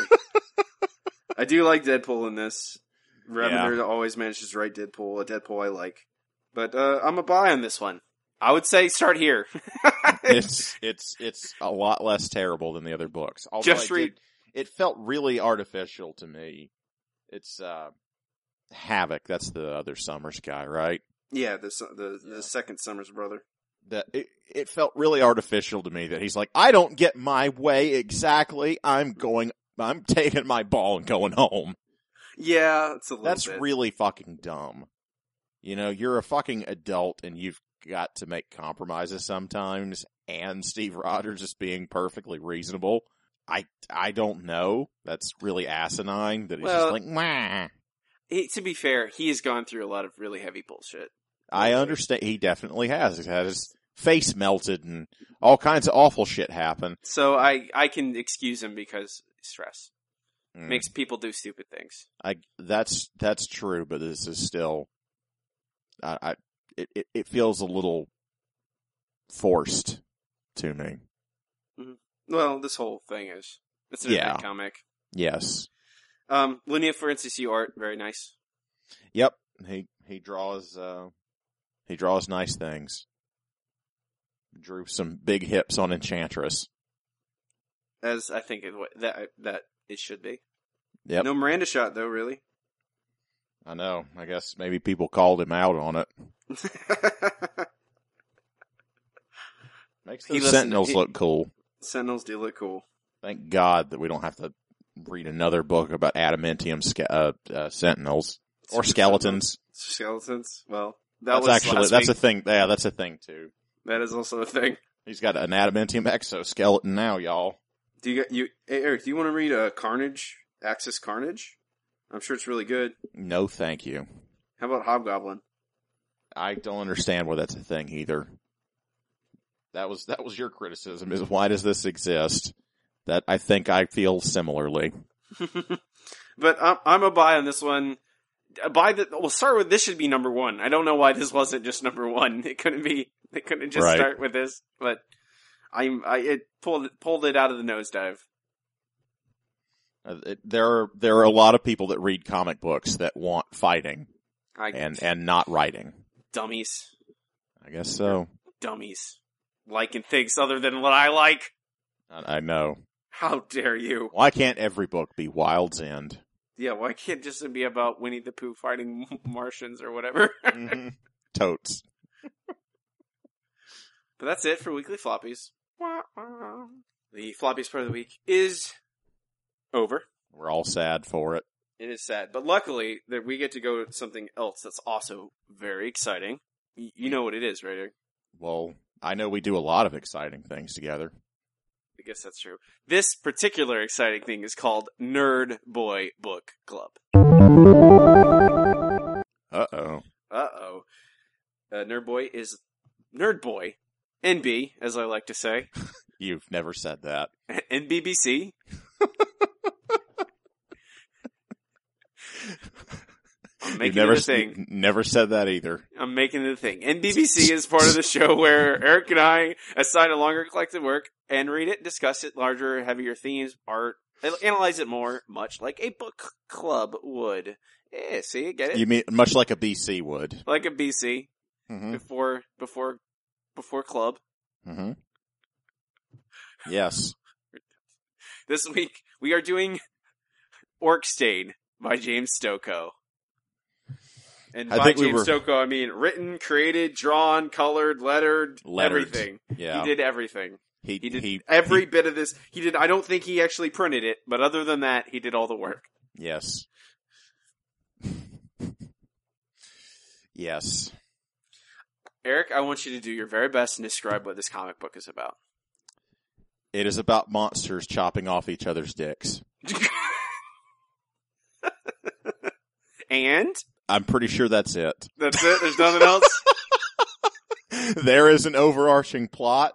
I do like Deadpool in this. Remender Yeah. always manages to write Deadpool, a Deadpool I like. But, uh, I'm a buy on this one. I would say start here. It's, it's, it's a lot less terrible than the other books. Although Just I read. did- it felt really artificial to me. It's, uh, Havoc. That's the other Summers guy, right? Yeah, the, the, Yeah. the second Summers brother. That it, it felt really artificial to me that he's like, I don't get my way exactly. I'm going, I'm taking my ball and going home. Yeah, it's a little That's bit. really fucking dumb. You know, you're a fucking adult and you've got to make compromises sometimes, and Steve Rogers is being perfectly reasonable. I, I don't know. That's really asinine that he's Well, just like, Wah. He, to be fair, he has gone through a lot of really heavy bullshit. I understand. He definitely has. He's had his face melted and all kinds of awful shit happen. So I, I can excuse him because stress Mm. makes people do stupid things. I that's that's true, but this is still, I, I it, it it feels a little forced to me. Well, this whole thing is. It's an Yeah. event comic. Yes. Um, Linnea Francis art, very nice. Yep. He he draws uh he draws nice things. Drew some big hips on Enchantress. As I think it, that that it should be. Yep. No Miranda shot though, really. I know. I guess maybe people called him out on it. Makes He those listened- Sentinels he- look cool. Sentinels do look cool. Thank God that we don't have to read another book about adamantium ske- uh, uh, Sentinels or Super skeletons. Sentinels. Skeletons. Well, that That's was actually last that's week. a thing. Yeah, that's a thing too. That is also a thing. He's got an adamantium exoskeleton now, y'all. Do you you hey, Eric? Do you want to read uh, Carnage? Axis Carnage? I'm sure it's really good. No, thank you. How about Hobgoblin? I don't understand why that's a thing either. That was that was your criticism. Is why does this exist? That I think I feel similarly. But I'm I'm a buy on this one. by the we'll start with this should be number one. I don't know why this wasn't just number one. It couldn't be. They couldn't just Right. start with this. But I'm I it pulled pulled it out of the nosedive. Uh, it, there are there are a lot of people that read comic books that want fighting I and and not writing. dummies, I guess so. dummies, liking things other than what I like. I, I know. How dare you? Why can't every book be Wild's End? Yeah, why can't it just be about Winnie the Pooh fighting Martians or whatever? Mm-hmm. Totes. But that's it for weekly floppies. The floppies part of the week is over. We're all sad for it. It is sad, but luckily that we get to go to something else that's also very exciting. Y- You know what it is, right? Eric? Well, I know we do a lot of exciting things together. I guess that's true. This particular exciting thing is called Nerd Boy Book Club. Uh-oh. Uh-oh. Uh, Nerd Boy is Nerd Boy, N B, as I like to say, You've never said that. N B B C. I'm You've making never, it a thing. you've never said that either. I'm making it a thing. N B B C is part of the show where Eric and I assign a longer collected work and read it, discuss it, larger, heavier themes, art, analyze it more, much like a book club would. Yeah, see, get it? You mean much like a B C would. Like a B C Mm-hmm. before, before, before club. Mm-hmm. Yes. This week we are doing Orc Stain by James Stokoe. And I by think we James were- Stokoe, I mean written, created, drawn, colored, lettered, Lettered. everything. Yeah. He did everything. He, He did he- every bit of this. He did. I don't think he actually printed it, but other than that, he did all the work. Yes. Yes. Eric, I want you to do your very best and describe what this comic book is about. It is about monsters chopping off each other's dicks. And I'm pretty sure that's it. that's it. There's nothing else. There is an overarching plot.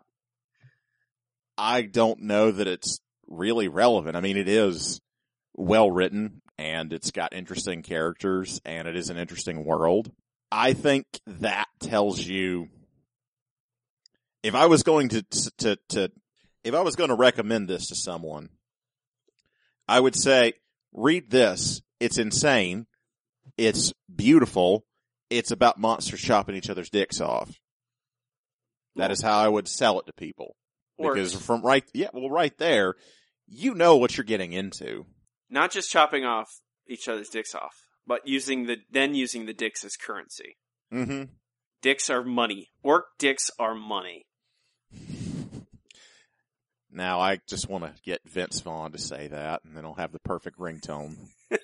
I don't know that it's really relevant. I mean, it is well written and it's got interesting characters and it is an interesting world. I think that tells you, if I was going to, to, to, if I was going to recommend this to someone, I would say, read this. It's insane. It's beautiful. It's about monsters chopping each other's dicks off. That is how I would sell it to people. Because Orcs. from right, yeah, well, right there, you know what you're getting into. Not just chopping off each other's dicks off, but using the then using the dicks as currency. Mm-hmm. Dicks are money. Orc dicks are money. Now, I just want to get Vince Vaughn to say that, and then I'll have the perfect ringtone.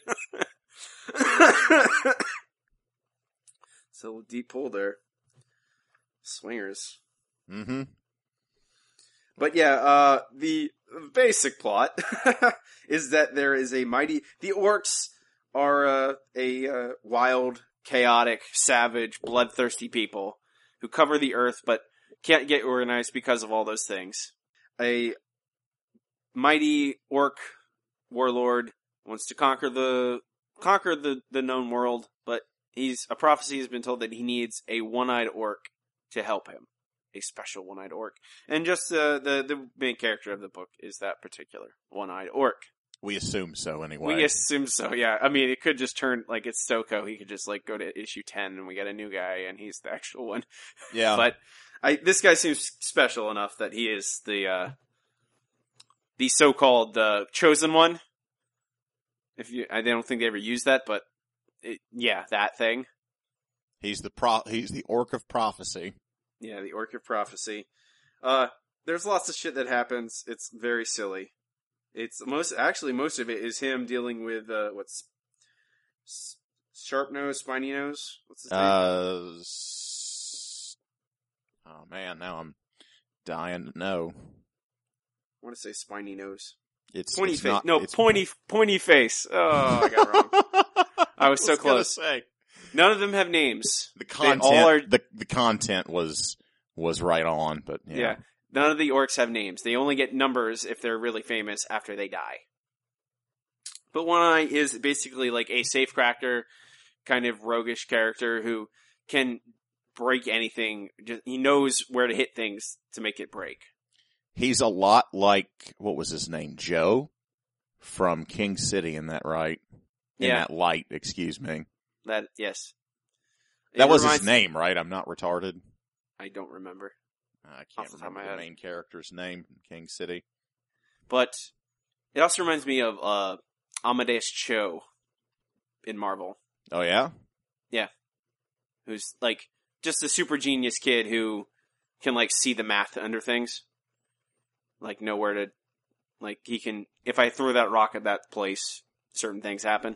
So deep pull there. Swingers. Mm-hmm. But yeah, uh, the basic plot is that there is a mighty, the orcs are, uh, a, uh, wild, chaotic, savage, bloodthirsty people who cover the earth but can't get organized because of all those things. A mighty orc warlord wants to conquer the, conquer the, the known world, but he's, a prophecy has been told that he needs a one-eyed orc to help him. A special one-eyed orc. And just uh, the the main character of the book is that particular one-eyed orc. We assume so, anyway. We assume so, yeah. I mean, it could just turn, like, it's Stokoe. He could just, like, go to issue ten and we get a new guy and he's the actual one. Yeah. But I this guy seems special enough that he is the, uh, the so-called uh, chosen one. If you, I don't think they ever used that, but it, yeah, that thing. He's the pro. He's the orc of prophecy. Yeah, the Orc of Prophecy. Uh, there's lots of shit that happens. It's very silly. It's most, actually most of it is him dealing with, uh, what's, S- Sharp Nose, Spiny Nose? What's his name? Uh, s- oh man, now I'm dying to know. I want to say Spiny Nose. It's Pointy it's face. not- no, it's- pointy, pointy face. Oh, I got it wrong. I was so gonna close. say. None of them have names. The They content, all are, the the content was was right on, but yeah. yeah. None of the orcs have names. They only get numbers if they're really famous after they die. But One Eye is basically like a safecracker, kind of roguish character who can break anything. Just, he knows where to hit things to make it break. He's a lot like, what was his name, Joe from King City, in that right? In Yeah. that light, excuse me. That yes. It That was reminds- his name, right? I'm not retarded. I don't remember. I Off can't the top of my remember the head. main character's name in King City. But it also reminds me of uh, Amadeus Cho in Marvel, Oh, yeah? who's like just a super genius kid who can like see the math under things, like know where to, like he can. If I throw that rock at that place, certain things happen.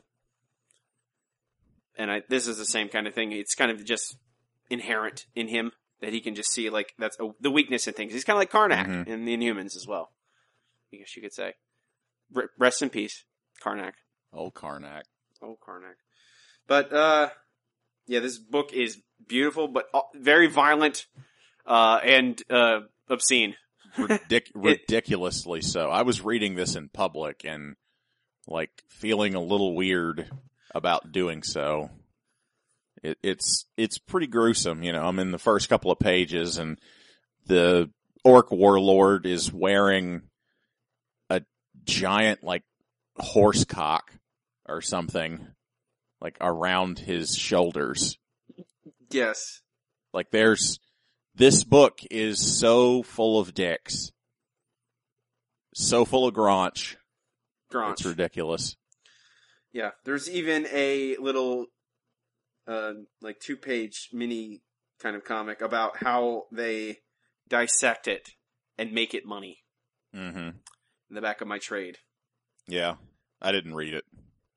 And I, this is the same kind of thing. It's kind of just inherent in him that he can just see like that's a, the weakness in things. He's kind of like Karnak Mhm. in the Inhumans as well. I guess you could say. R- rest in peace, Karnak. Old Karnak. Oh, Karnak. But, uh, yeah, this book is beautiful, but uh, very violent, uh, and, uh, obscene. Ridic- ridiculously so. I was reading this in public and, like, feeling a little weird about doing so. It, it's, it's pretty gruesome, you know. I'm in the first couple of pages and the orc warlord is wearing a giant, like, horse cock or something, like, around his shoulders. Yes. Like, there's, this book is so full of dicks. So full of Granch. Granch. It's ridiculous. Yeah. There's even a little, uh, like two page mini kind of comic about how they dissect it and make it money Mm-hmm. in the back of my trade. Yeah. I didn't read it.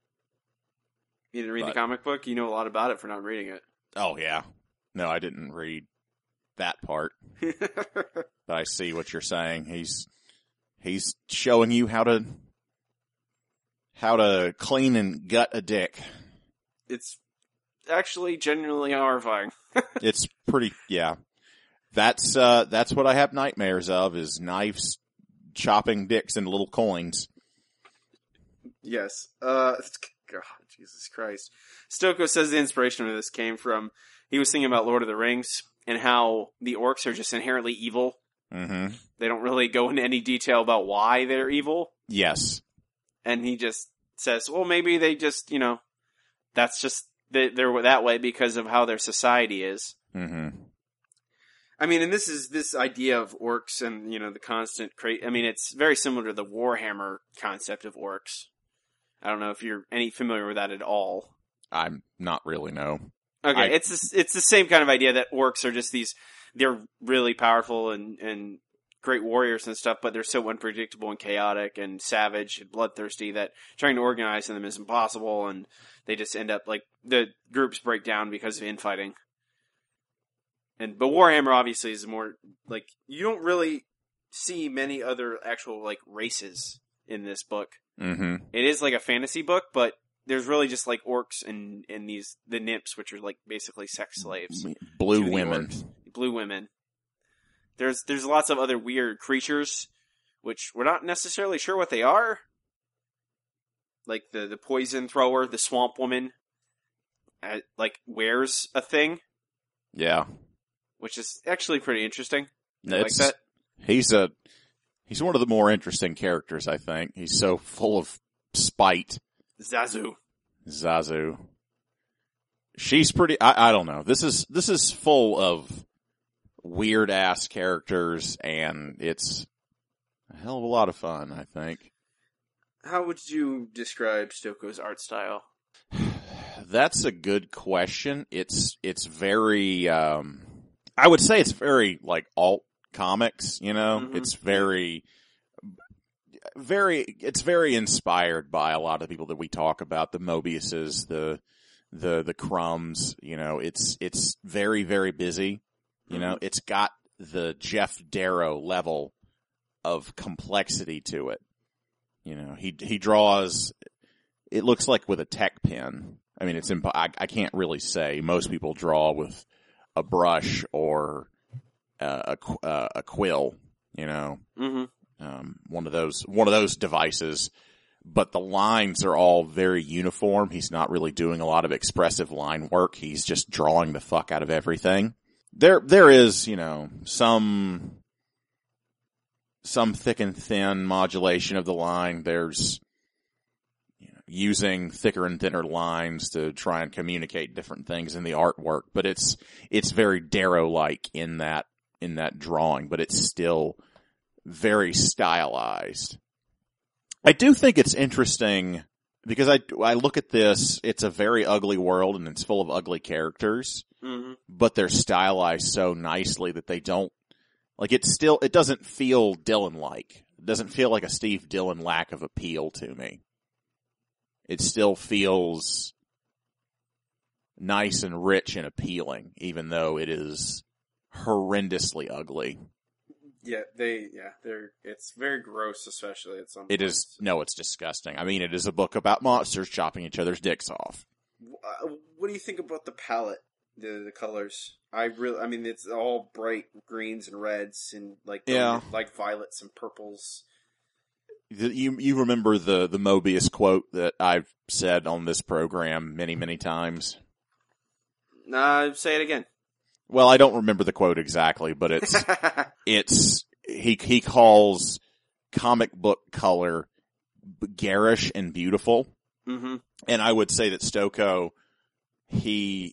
You didn't read But- the comic book? You know a lot about it for not reading Oh, yeah. No, I didn't read that part. it. But I see what you're saying. He's, he's showing you how to, how to clean and gut a dick. It's actually genuinely horrifying. It's pretty, yeah. That's, uh, that's what I have nightmares of, is knives chopping dicks into little coins. Yes. Uh, God, Jesus Christ. Stoko says the inspiration of this came from, he was thinking about Lord of the Rings and how the orcs are just inherently evil. Mm-hmm. They don't really go into any detail about why they're evil. Yes. And he just says, well, maybe they just, you know, that's just, they, they're that way because of how their society is. Mm-hmm. I mean, and this is this idea of orcs and, you know, the constant cra- I mean, it's very similar to the Warhammer concept of orcs. I don't know if you're any familiar with that at all. I'm not really, no. Okay, I- it's the- it's the same kind of idea that orcs are just these, they're really powerful and, and great warriors and stuff, but they're so unpredictable and chaotic and savage and bloodthirsty that trying to organize them is impossible, and they just end up, like, the groups break down because of infighting. And, but Warhammer obviously is more, like, you don't really see many other actual, like, races in this book. Mm-hmm. It is like a fantasy book, but there's really just like orcs and, and these, the nymphs, which are like basically sex slaves. Blue to the women. orcs. Blue women. There's, there's lots of other weird creatures, which we're not necessarily sure what they are. Like the, the poison thrower, the swamp woman, uh, like wears a thing, Yeah. which is actually pretty interesting. I It's, like that. He's a, he's one of the more interesting characters, I think. He's so full of spite. Zazu. Zazu. She's pretty, I, I don't know. This is, this is full of weird ass characters, and it's a hell of a lot of fun, I think. How would you describe Stoko's art style? That's a good question. It's, it's very, um, I would say it's very, like, alt comics, you know? Mhm. It's very, very, it's very inspired by a lot of the people that we talk about, the Mobiuses, the, the, the Crumbs, you know, it's, it's very, very busy, you know, it's got the Jeff Darrow level of complexity to it. You know, he, he draws, it looks like with a tech pen. I mean, it's, imp- I, I can't really say. Most people draw with a brush or uh, a, qu- uh, a quill, you know. Mm-hmm. Um, one of those, one of those devices. but the lines are all very uniform. He's not really doing a lot of expressive line work. He's just drawing the fuck out of everything. There, there is, you know, some, some thick and thin modulation of the line. There's, you know, using thicker and thinner lines to try and communicate different things in the artwork, but it's, it's very Darrow-like in that, in that drawing, but it's still very stylized. I do think it's interesting because I, I look at this, it's a very ugly world and it's full of ugly characters, mm-hmm. but they're stylized so nicely that they don't, like it still, it doesn't feel Dillon-like. It doesn't feel like a Steve Dillon lack of appeal to me. It still feels nice and rich and appealing, even though it is horrendously ugly. Yeah, they, yeah, they're, it's very gross, especially at some It points. is, no, it's disgusting. I mean, it is a book about monsters chopping each other's dicks off. Uh, what do you think about the palette, the the colors? I really, I mean, it's all bright greens and reds and like, yeah. like violets and purples. You, you remember the, the Mobius quote that I've said on this program many, many times? Nah, say it again. Well, I don't remember the quote exactly, but it's, it's, he, he calls comic book color garish and beautiful. Mm-hmm. And I would say that Stokoe, he,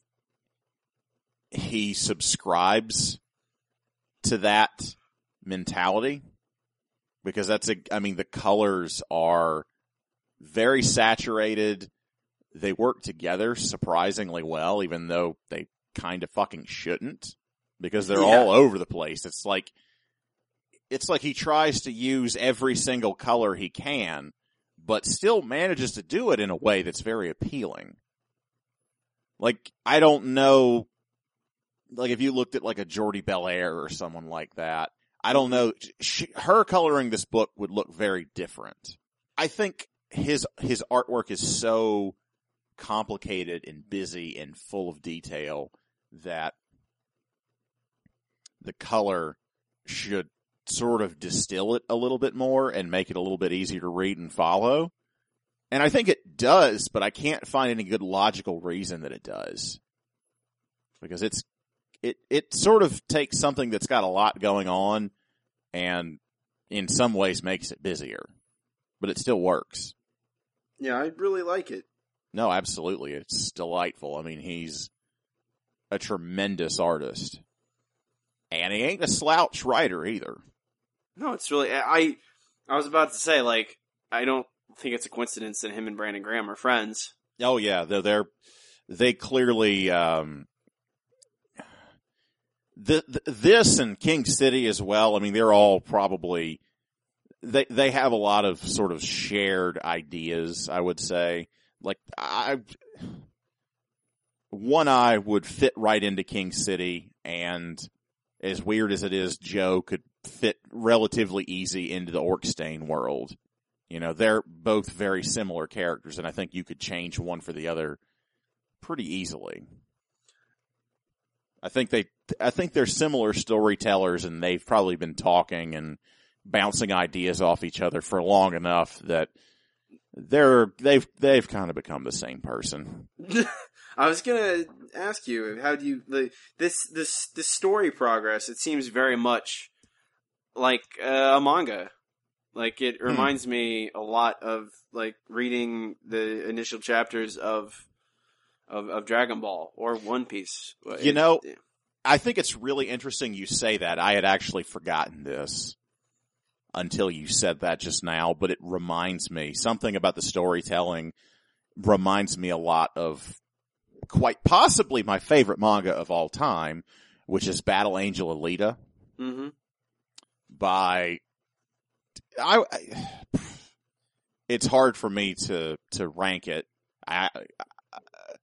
he subscribes to that mentality because that's a, I mean, the colors are very saturated. They work together surprisingly well, even though they kind of fucking shouldn't, because they're yeah. all over the place. It's like, it's like he tries to use every single color he can, but still manages to do it in a way that's very appealing. Like, I don't know, like if you looked at like a Jordi Belair or someone like that, I don't know, she, her coloring this book would look very different. I think his, his artwork is so complicated and busy and full of detail that the color should sort of distill it a little bit more and make it a little bit easier to read and follow. And I think it does, but I can't find any good logical reason that it does. Because it's, it, it sort of takes something that's got a lot going on and in some ways makes it busier. But it still works. Yeah, I really like it. No, absolutely. It's delightful. I mean, he's a tremendous artist. And he ain't a slouch writer either. No, it's really, I, I was about to say, like, I don't think it's a coincidence that him and Brandon Graham are friends. Oh yeah, they're, they're they clearly, um, the, the, this and King City as well, I mean, they're all probably, they, they have a lot of sort of shared ideas, I would say. Like, I, One Eye would fit right into King City, and as weird as it is, Joe could fit relatively easy into the Orkstein world. You know, they're both very similar characters, and I think you could change one for the other pretty easily. I think they, I think they're similar storytellers, and they've probably been talking and bouncing ideas off each other for long enough that they're, they've, they've kind of become the same person. I was gonna ask you, how do you, the, this, this, this story progress, it seems very much like uh, a manga. Like, it hmm. reminds me a lot of, like, reading the initial chapters of, of, of Dragon Ball or One Piece. You it, know, yeah. I think it's really interesting you say that. I had actually forgotten this until you said that just now, but it reminds me, something about the storytelling reminds me a lot of quite possibly my favorite manga of all time, which is Battle Angel Alita. Mm-hmm. By, I, I, it's hard for me to, to rank it. I, I,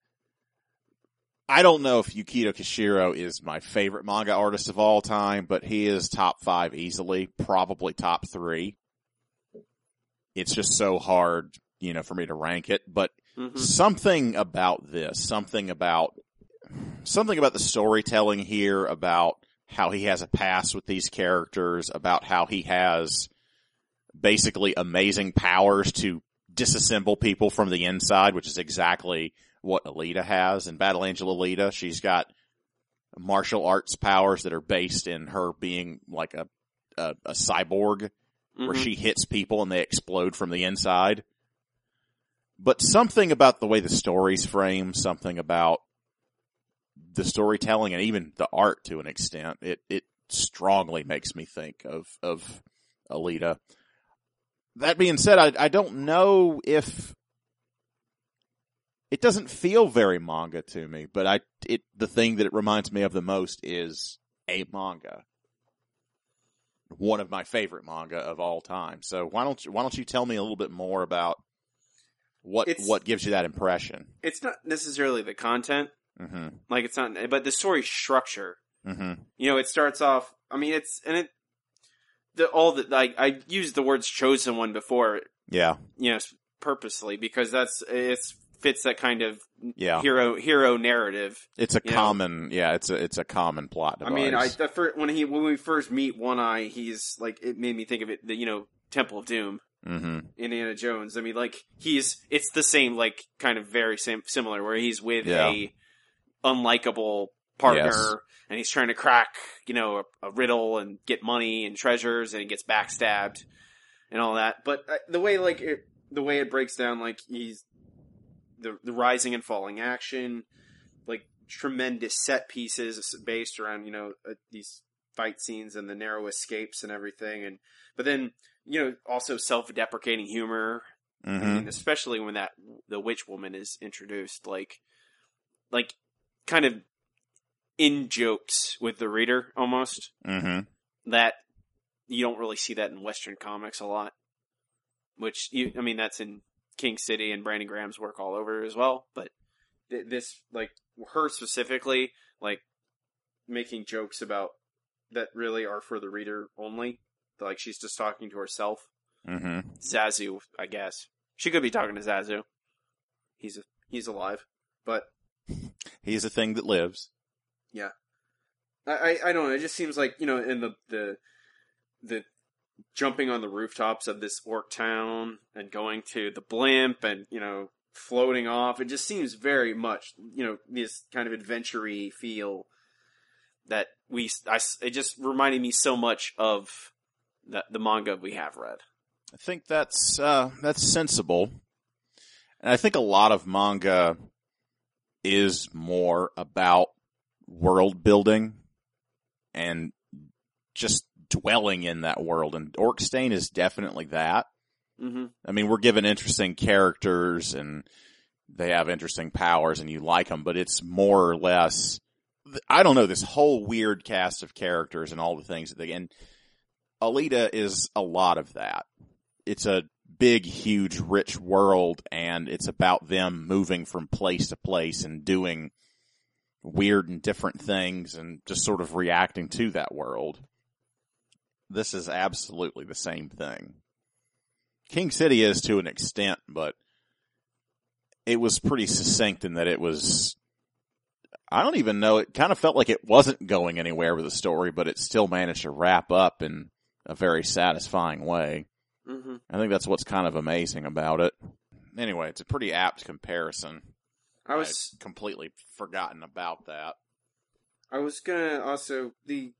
I don't know if Yukito Kishiro is my favorite manga artist of all time, but he is top five easily, probably top three. It's just so hard, you know, for me to rank it, but mm-hmm. something about this, something about, something about the storytelling here, about how he has a past with these characters, about how he has basically amazing powers to disassemble people from the inside, which is exactly what Alita has. In Battle Angel Alita, she's got martial arts powers that are based in her being like a, a, a cyborg, mm-hmm. where she hits people and they explode from the inside. But something about the way the story's framed, something about the storytelling and even the art to an extent, it, it strongly makes me think of, of Alita. That being said, I, I don't know if it doesn't feel very manga to me, but I, it, the thing that it reminds me of the most is a manga. One of my favorite manga of all time. So why don't you, why don't you tell me a little bit more about what, it's, what gives you that impression? It's not necessarily the content. Mm-hmm. Like it's not, but the story structure. Mm-hmm. You know, it starts off, I mean, it's, and it, the, all the, like, I used the words chosen one before. Yeah. You know, purposely, because that's, it's, fits that kind of yeah. hero, hero narrative. It's a common, know? yeah, it's a, it's a common plot device. I mean, I, the first, when he, when we first meet One Eye, he's like, it made me think of it, the, you know, Temple of Doom. Mm-hmm. Indiana Jones. I mean, like, he's, it's the same, like, kind of very same, similar, where he's with yeah. a unlikable partner, yes. and he's trying to crack, you know, a, a riddle and get money and treasures, and he gets backstabbed and all that. But uh, the way, like, it, the way it breaks down, like, he's, the, the rising and falling action, like, tremendous set pieces based around, you know, uh, these fight scenes and the narrow escapes and everything. And, but then, you know, also self-deprecating humor. Mm-hmm. I mean, especially when that, the witch woman is introduced, like, like, kind of in jokes with the reader, almost. Mm-hmm. That, you don't really see that in Western comics a lot. Which, you, I mean, that's in King City and Brandon Graham's work all over as well. But th- this, like, her specifically, like, making jokes about that really are for the reader only. Like, she's just talking to herself. Mm-hmm. Zazu, I guess. She could be talking to Zazu. He's a, he's alive. But he's a thing that lives. Yeah. I, I, I don't know. It just seems like, you know, in the, the, the jumping on the rooftops of this orc town and going to the blimp and, you know, floating off. It just seems very much, you know, this kind of adventure-y feel that we, I, it just reminded me so much of the, the manga we have read. I think that's, uh, that's sensible. And I think a lot of manga is more about world building and just dwelling in that world. And Orkstein is definitely that. Mm-hmm. I mean, we're given interesting characters and they have interesting powers and you like them, but it's more or less, I don't know, this whole weird cast of characters and all the things that they, and Alita is a lot of that. It's a big, huge, rich world, and it's about them moving from place to place and doing weird and different things and just sort of reacting to that world. This is absolutely the same thing. King City is to an extent, but it was pretty succinct in that it was, I don't even know, it kind of felt like it wasn't going anywhere with the story, but it still managed to wrap up in a very satisfying way. Mm-hmm. I think that's what's kind of amazing about it. Anyway, it's a pretty apt comparison. I was I'd completely forgotten about that. I was gonna also the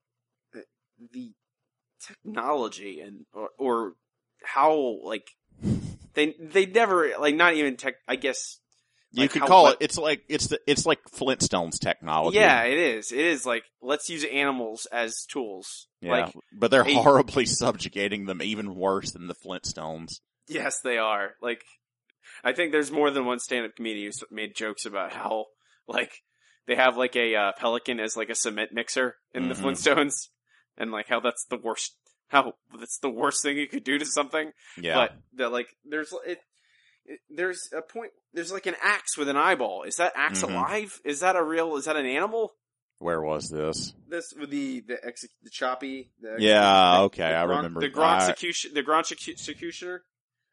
the technology and or, or how like they they never like not even tech. I guess you like could how, call what, it. It's like it's the it's like Flintstones technology. Yeah, it is. It is like let's use animals as tools. Yeah, like, but they're a, horribly subjugating them, even worse than the Flintstones. Yes, they are. Like, I think there's more than one stand-up comedian who made jokes about how like they have like a uh, pelican as like a cement mixer in mm-hmm. the Flintstones, and like how that's the worst. How that's the worst thing you could do to something. Yeah, but that like there's it, it. There's a point. There's like an axe with an eyeball. Is that axe mm-hmm. alive? Is that a real? Is that an animal? Where was this? This with the the ex, the choppy. The, yeah, the, okay, the, I the, remember the Gront the Gront executioner.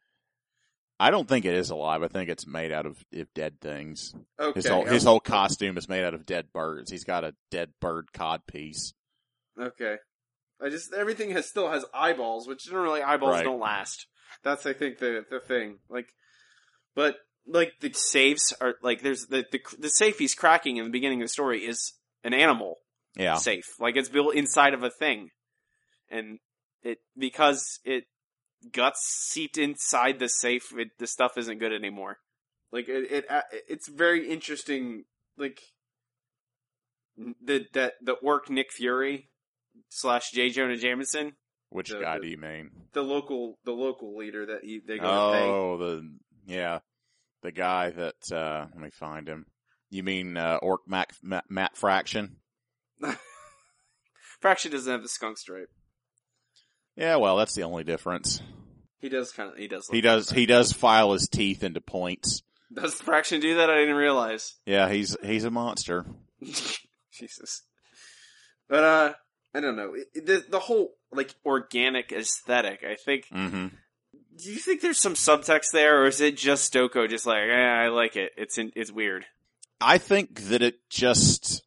I don't think it is alive. I think it's made out of dead things. Okay, his whole his whole costume is made out of dead birds. He's got a dead bird cod piece. Okay, I just everything has still has eyeballs, which generally eyeballs Right. don't last. That's I think the the thing. Like, but like the safes are like there's the the the safe he's cracking in the beginning of the story is an animal Yeah. safe. Like it's built inside of a thing, and it because it guts seeped inside the safe. It, the stuff isn't good anymore. Like it, it it's very interesting. Like the that the orc Nick Fury slash J. Jonah Jameson, Which The- guy the- do you mean? the local the local leader that he they go to pay. Oh, the yeah, the guy that uh let me find him. You mean uh, Orc Mac, Matt, Matt Fraction? Fraction doesn't have the skunk stripe. Yeah, well, that's the only difference. He does kind of. He does. Look He does. like He does file his teeth into points. that. Does Fraction do that? I didn't realize. Yeah, he's he's a monster. Jesus. But uh, I don't know. It- the the whole like organic aesthetic. I think. Mm-hmm. Do you think there's some subtext there, or is it just Stoko just like, eh, I like it. It's in, it's weird. I think that it just.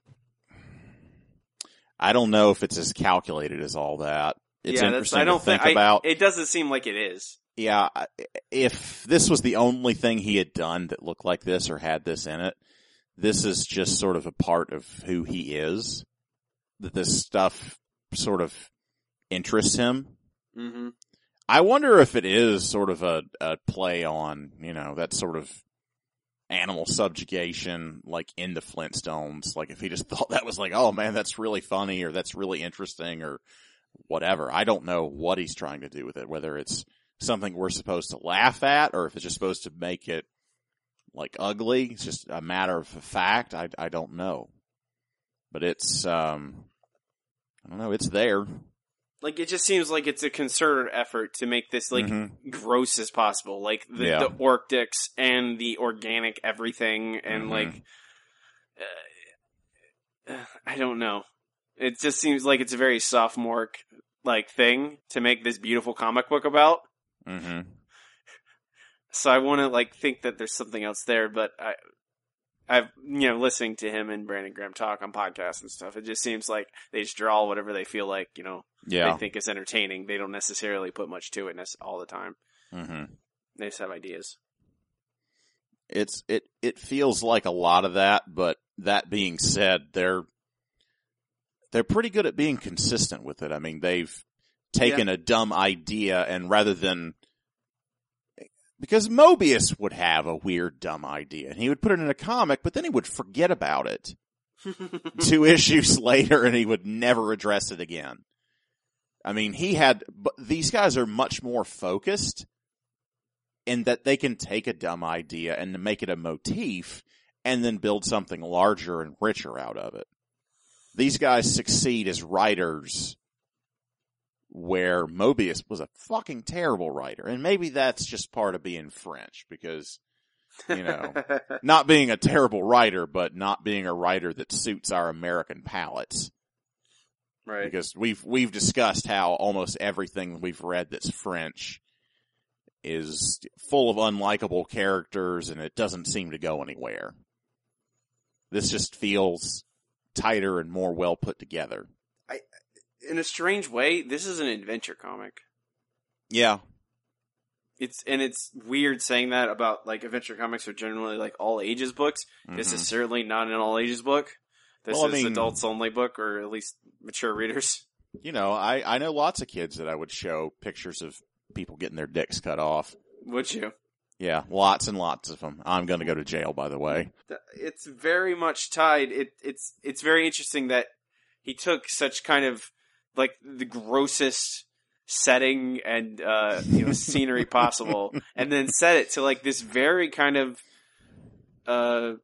I don't know if it's as calculated as all that. It's yeah, that's, interesting I don't to think think, about. I, it doesn't seem like it is. Yeah, I- if this was the only thing he had done that looked like this or had this in it, this is just sort of a part of who he is. That this stuff sort of interests him. Mm-hmm. I wonder if it is sort of a, a play on, you know, that sort of animal subjugation, like in the Flintstones. Like if he just thought that was like, oh man, that's really funny or that's really interesting or whatever. I don't know what he's trying to do with it, whether it's something we're supposed to laugh at or if it's just supposed to make it like ugly. It's just a matter of fact. I, I don't know. But it's, um, I don't know, it's there. Like, it just seems like it's a concerted effort to make this, like, Mhm. gross as possible. Like, the, Yeah. the orc dicks and the organic everything, and, Mhm. like, uh, I don't know. It just seems like it's a very sophomore, like, thing to make this beautiful comic book about. Mm-hmm. So I want to, like, think that there's something else there, but I... I've, you know, listening to him and Brandon Graham talk on podcasts and stuff, it just seems like they just draw whatever they feel like, you know, Yeah. they think is entertaining. They don't necessarily put much to it nec- all the time. Mm-hmm. They just have ideas. It's it it feels like a lot of that, but that being said, they're they're pretty good at being consistent with it. I mean, they've taken a dumb idea and rather than because Mobius would have a weird dumb idea and he would put it in a comic, but then he would forget about it two issues later and he would never address it again. I mean, he had, but these guys are much more focused in that they can take a dumb idea and make it a motif and then build something larger and richer out of it. These guys succeed as writers where Mobius was a fucking terrible writer. And maybe that's just part of being French because, you know, not being a terrible writer, but not being a writer that suits our American palates. Right. Because we've, we've discussed how almost everything we've read that's French is full of unlikable characters and it doesn't seem to go anywhere. This just feels tighter and more well put together. In a strange way, this is an adventure comic. Yeah. It's, and it's weird saying that about, like, adventure comics are generally, like, all ages books. Mm-hmm. This is certainly not an all ages book. This Well, I is mean- adults only book, or at least mature readers. You know, I, I know lots of kids that I would show pictures of people getting their dicks cut off. Would you? Yeah, lots and lots of them. I'm going to go to jail, by the way. It's very much tied. It, it's, it's very interesting that he took such kind of, like, the grossest setting and, uh, you know, scenery possible, and then set it to, like, this very kind of, uh,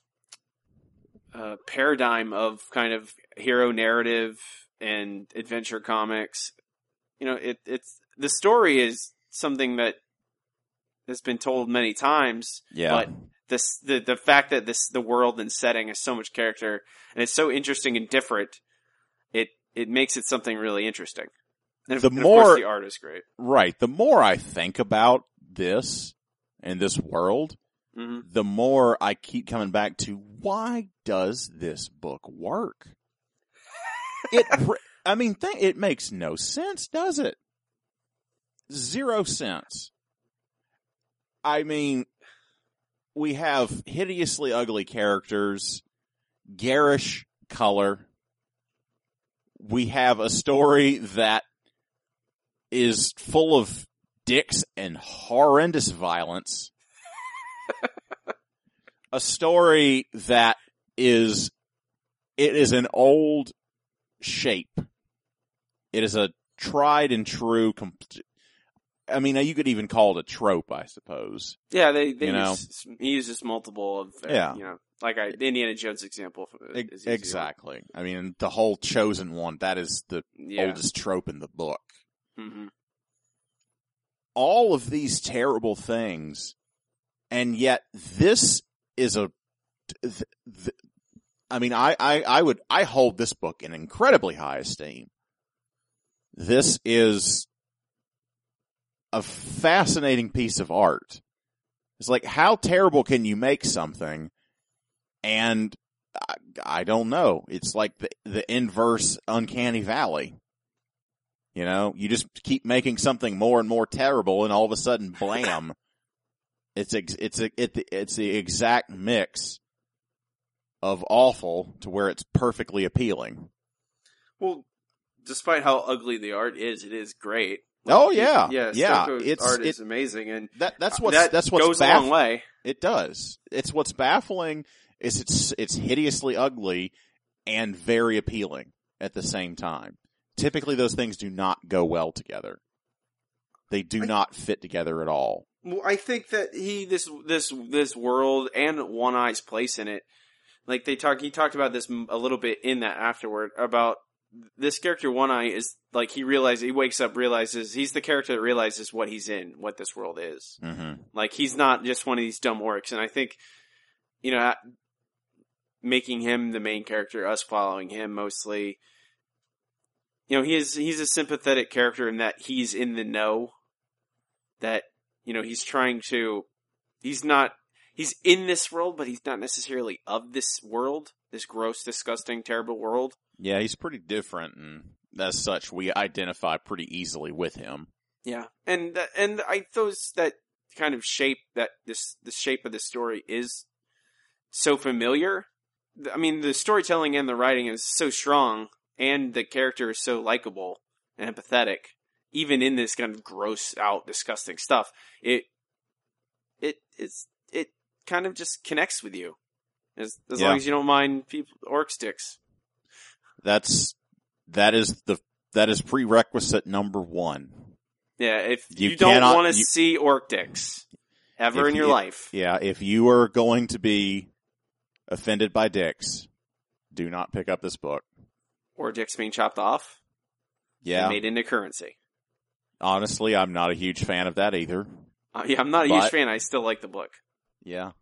uh, paradigm of kind of hero narrative and adventure comics. You know, it, it's, the story is something that has been told many times, Yeah. but this, the, the fact that this, the world and setting has so much character and it's so interesting and different, it, it makes it something really interesting. And, The and of more- course the art is great. Right. The more I think about this and this world, hmm the more I keep coming back to why does this book work? It re- I mean, th- it makes no sense, does it? Zero sense. I mean, we have hideously ugly characters, garish color. We have a story that is full of dicks and horrendous violence. A story that is, it is an old shape. It is a tried and true, comp- I mean, you could even call it a trope, I suppose. Yeah, they, they you know? use, he uses multiple of, uh, yeah. you know, like I, the Indiana Jones example. Is exactly. I mean, the whole Chosen One, that is the yeah. oldest trope in the book. Mm-hmm. All of these terrible things, and yet this is a, th- th- I mean, I, I, I would, I hold this book in incredibly high esteem. This is a fascinating piece of art. It's like, how terrible can you make something? And I, I don't know. It's like the, the inverse Uncanny Valley. You know, you just keep making something more and more terrible, and all of a sudden, blam! It's ex- it's a, it, it's the exact mix of awful to where it's perfectly appealing. Well, despite how ugly the art is, it is great. Like, oh yeah, yeah, yeah. Stokoe's It's, art it, is amazing, and that that's what's that that's what's goes baff- a long way. It does. It's what's baffling is it's it's hideously ugly and very appealing at the same time. Typically, those things do not go well together. They do I, not fit together at all. Well, I think that he this this this world and One Eye's place in it, like they talk, he talked about this a little bit in that afterward about this character. One Eye is like he realizes he wakes up, realizes he's the character that realizes what he's in, what this world is. Mm-hmm. Like he's not just one of these dumb orcs, and I think you know making him the main character, us following him mostly. You know, he is, he's a sympathetic character in that he's in the know. That, you know, he's trying to, he's not, he's in this world, but he's not necessarily of this world. This gross, disgusting, terrible world. Yeah, he's pretty different, and as such, we identify pretty easily with him. Yeah. And, and I, those, that kind of shape, that this, the shape of the story is so familiar. I mean, the storytelling and the writing is so strong. And the character is so likable and empathetic, even in this kind of gross out, disgusting stuff. It, it, it's, it kind of just connects with you, as as yeah. long as you don't mind people orc sticks. That's that is the that is prerequisite number one. Yeah, if you, you don't want to see orc dicks ever in your you, life, yeah, if you are going to be offended by dicks, do not pick up this book. Or dicks being chopped off. Yeah. And made into currency. Honestly, I'm not a huge fan of that either. Uh, yeah, I'm not a but, huge fan. I still like the book. Yeah.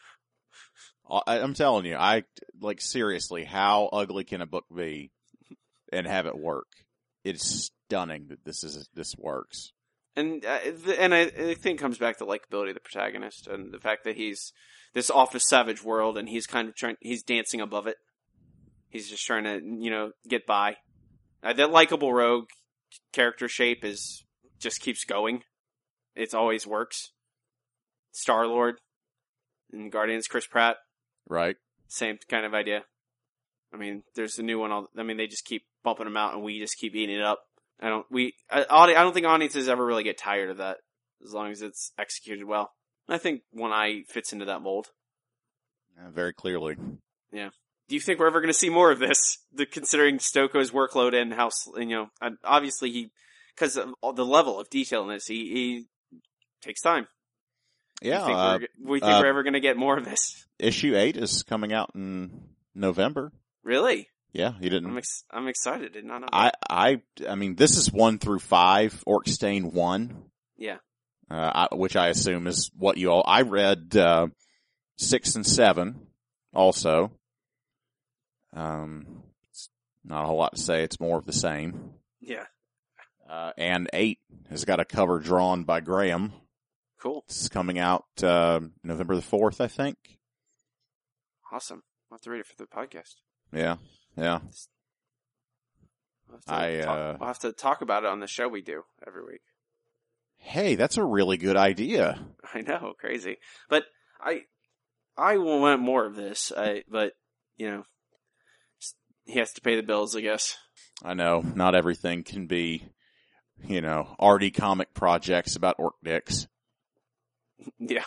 I, I'm telling you, I, like, seriously, how ugly can a book be and have it work? It's stunning that this is, this works. And, uh, and I, I think it comes back to likability of the protagonist and the fact that he's this office savage world and he's kind of trying, he's dancing above it. He's just trying to, you know, get by. Uh, that likable rogue character shape is just keeps going. It always works. Star-Lord in Guardians, Chris Pratt. Right. Same kind of idea. I mean, there's a new one. All, I mean, they just keep bumping them out, and we just keep eating it up. I don't. We. I, I don't think audiences ever really get tired of that, as long as it's executed well. I think One Eye fits into that mold. Uh, very clearly. Yeah. Do you think we're ever going to see more of this? The, considering Stokoe's workload and how, you know, obviously he, because of the level of detail in this, he, he takes time. Yeah. Think uh, we think uh, we're ever going to get more of this. Issue eight is coming out in November. Really? Yeah, you didn't. I'm, ex- I'm excited. Did not know I, I, I mean, this is one through five, Orcstain one. Yeah. Uh, I, which I assume is what you all, I read, uh, six and seven also. Um, it's not a whole lot to say. It's more of the same. Yeah. Uh, and eight has got a cover drawn by Graham. Cool. It's coming out, uh, November the fourth, I think. Awesome. I'll have to read it for the podcast. Yeah. Yeah. We'll have to I, talk, uh, we'll have to talk about it on the show we do every week. Hey, that's a really good idea. I know, crazy. But I, I want more of this. I, but you know, he has to pay the bills, I guess. I know not everything can be, you know, arty comic projects about orc dicks. Yeah.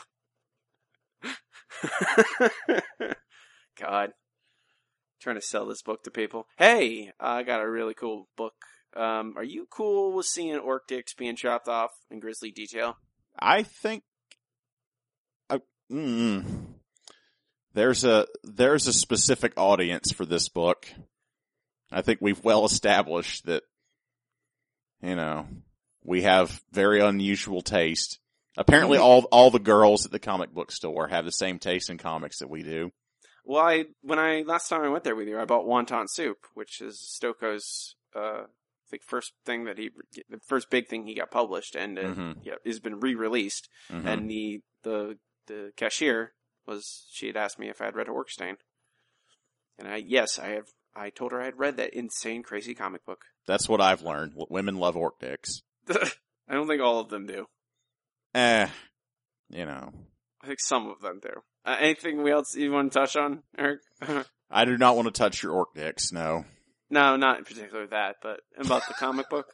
God. Trying to sell this book to people. Hey, I got a really cool book. Um, are you cool with seeing orc dicks being chopped off in grisly detail? I think uh, mm, there's a there's a specific audience for this book. I think we've well established that, you know, we have very unusual taste. Apparently, all all the girls at the comic book store have the same taste in comics that we do. Well, I when I last time I went there with you, I bought wonton soup, which is Stokoe's uh, I think first thing that he, the first big thing he got published, and uh, Mm-hmm. yeah, has been re-released. Mm-hmm. And the the the cashier was she had asked me if I had read Orkstein, and I yes I have. I told her I had read that insane, crazy comic book. That's what I've learned. Women love orc dicks. I don't think all of them do. Eh, you know. I think some of them do. Uh, anything else you want to touch on, Eric? I do not want to touch your orc dicks, no. No, not in particular that, but about the comic book.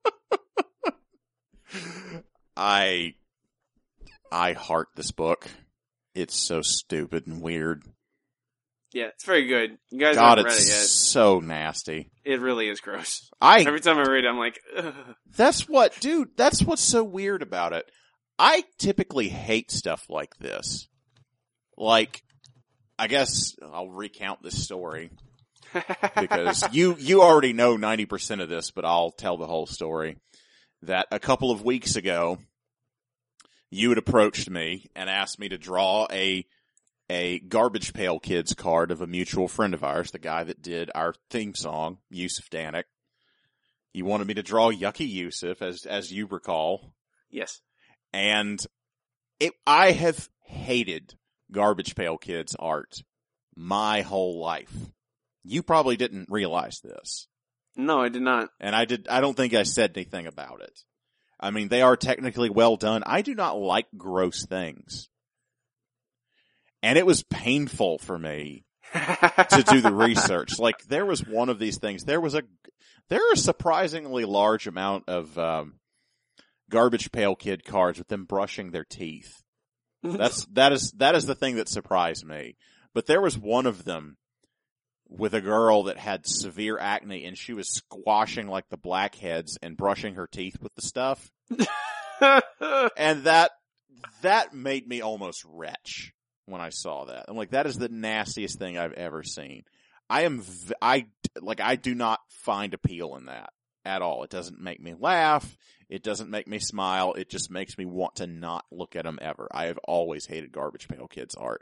I, I heart this book. It's so stupid and weird. Yeah, it's very good. You guys God, haven't read it's it yet. so nasty. It really is gross. I, Every time I read it, I'm like, ugh. that's what, dude, that's what's so weird about it. I typically hate stuff like this. Like, I guess I'll recount this story. Because you, you already know ninety percent of this, but I'll tell the whole story. That a couple of weeks ago, you had approached me and asked me to draw a, a Garbage Pail Kids card of a mutual friend of ours, the guy that did our theme song, Yusuf Danik. You wanted me to draw Yucky Yusuf, as, as you recall. Yes. And it, I have hated Garbage Pail Kids art my whole life. You probably didn't realize this. No, I did not. And I did, I don't think I said anything about it. I mean, they are technically well done. I do not like gross things. And it was painful for me to do the research. Like, there was one of these things. There was a, there are a surprisingly large amount of, um, Garbage Pail Kid cards with them brushing their teeth. That's, that is, that is the thing that surprised me. But there was one of them with a girl that had severe acne, and she was squashing like the blackheads and brushing her teeth with the stuff. And that, that made me almost retch when I saw that. I'm like, that is the nastiest thing I've ever seen. I am, v- I, like, I do not find appeal in that at all. It doesn't make me laugh. It doesn't make me smile. It just makes me want to not look at them ever. I have always hated Garbage Pail Kids art.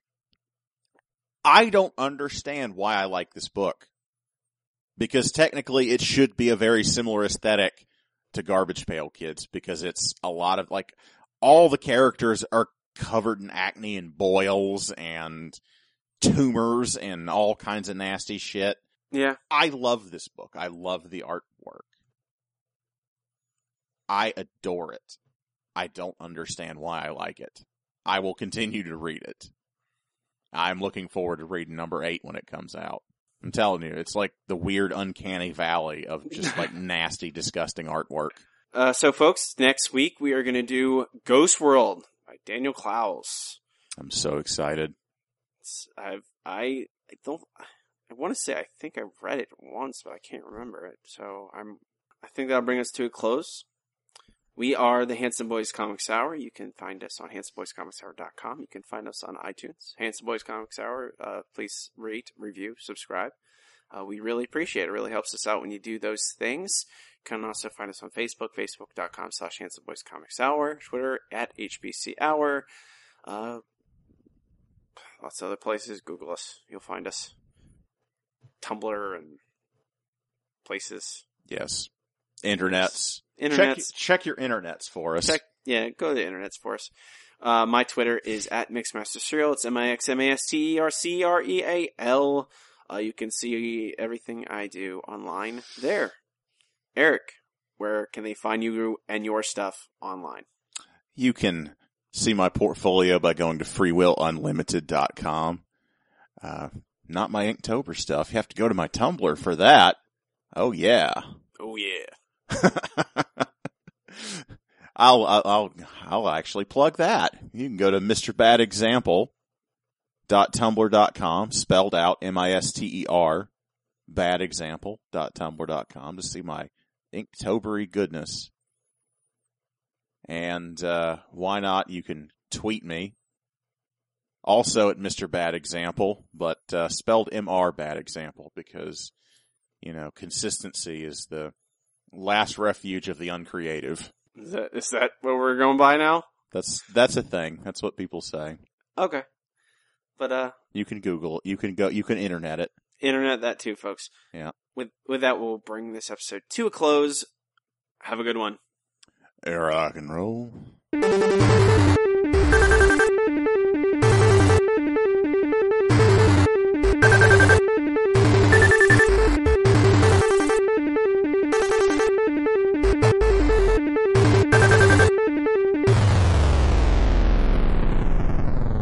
I don't understand why I like this book. Because technically it should be a very similar aesthetic to Garbage Pail Kids, because it's a lot of, like, all the characters are covered in acne and boils and tumors and all kinds of nasty shit. Yeah. I love this book. I love the artwork. I adore it. I don't understand why I like it. I will continue to read it. I'm looking forward to reading number eight when it comes out. I'm telling you, it's like the weird uncanny valley of just like nasty, disgusting artwork. Uh, so folks, next week we are going to do Ghost World by Daniel Clowes. I'm so excited. It's, I've, I, I don't, I want to say I think I read it once, but I can't remember it. So I'm, I think that'll bring us to a close. We are the Handsome Boys Comics Hour. You can find us on handsome boys comics hour dot com. You can find us on iTunes. Handsome Boys Comics Hour. Uh, please rate, review, subscribe. Uh, we really appreciate it. It really helps us out when you do those things. You can also find us on Facebook, facebook.com slash Handsome Boys Comics Hour. Twitter at H B C Hour. Uh, lots of other places. Google us. You'll find us. Tumblr and places. Yes. Internets. Internets. Check, check your internets for us. Check, yeah, go to the internets for us. Uh, my Twitter is at Mixmaster Cereal. It's M I X M A S T E R C R E A L. Uh, you can see everything I do online there. Eric, where can they find you and your stuff online? You can see my portfolio by going to free will unlimited dot com. Uh, not my Inktober stuff. You have to go to my Tumblr for that. Oh yeah. Oh yeah. I'll, I'll, I'll actually plug that. You can go to Mister Bad Example dot tumblr dot com, spelled out M I S T E R, bad example dot tumblr dot com to see my Inktobery goodness. And, uh, why not? You can tweet me. Also at Mister Bad Example, but, uh, spelled M R Bad Example because, you know, consistency is the last refuge of the uncreative. Is that, is that what we're going by now? That's, that's a thing. That's what people say. Okay. But, uh. You can Google it. You can go, you can internet it. Internet that too, folks. Yeah. With, with that, we'll bring this episode to a close. Have a good one. Rock and roll.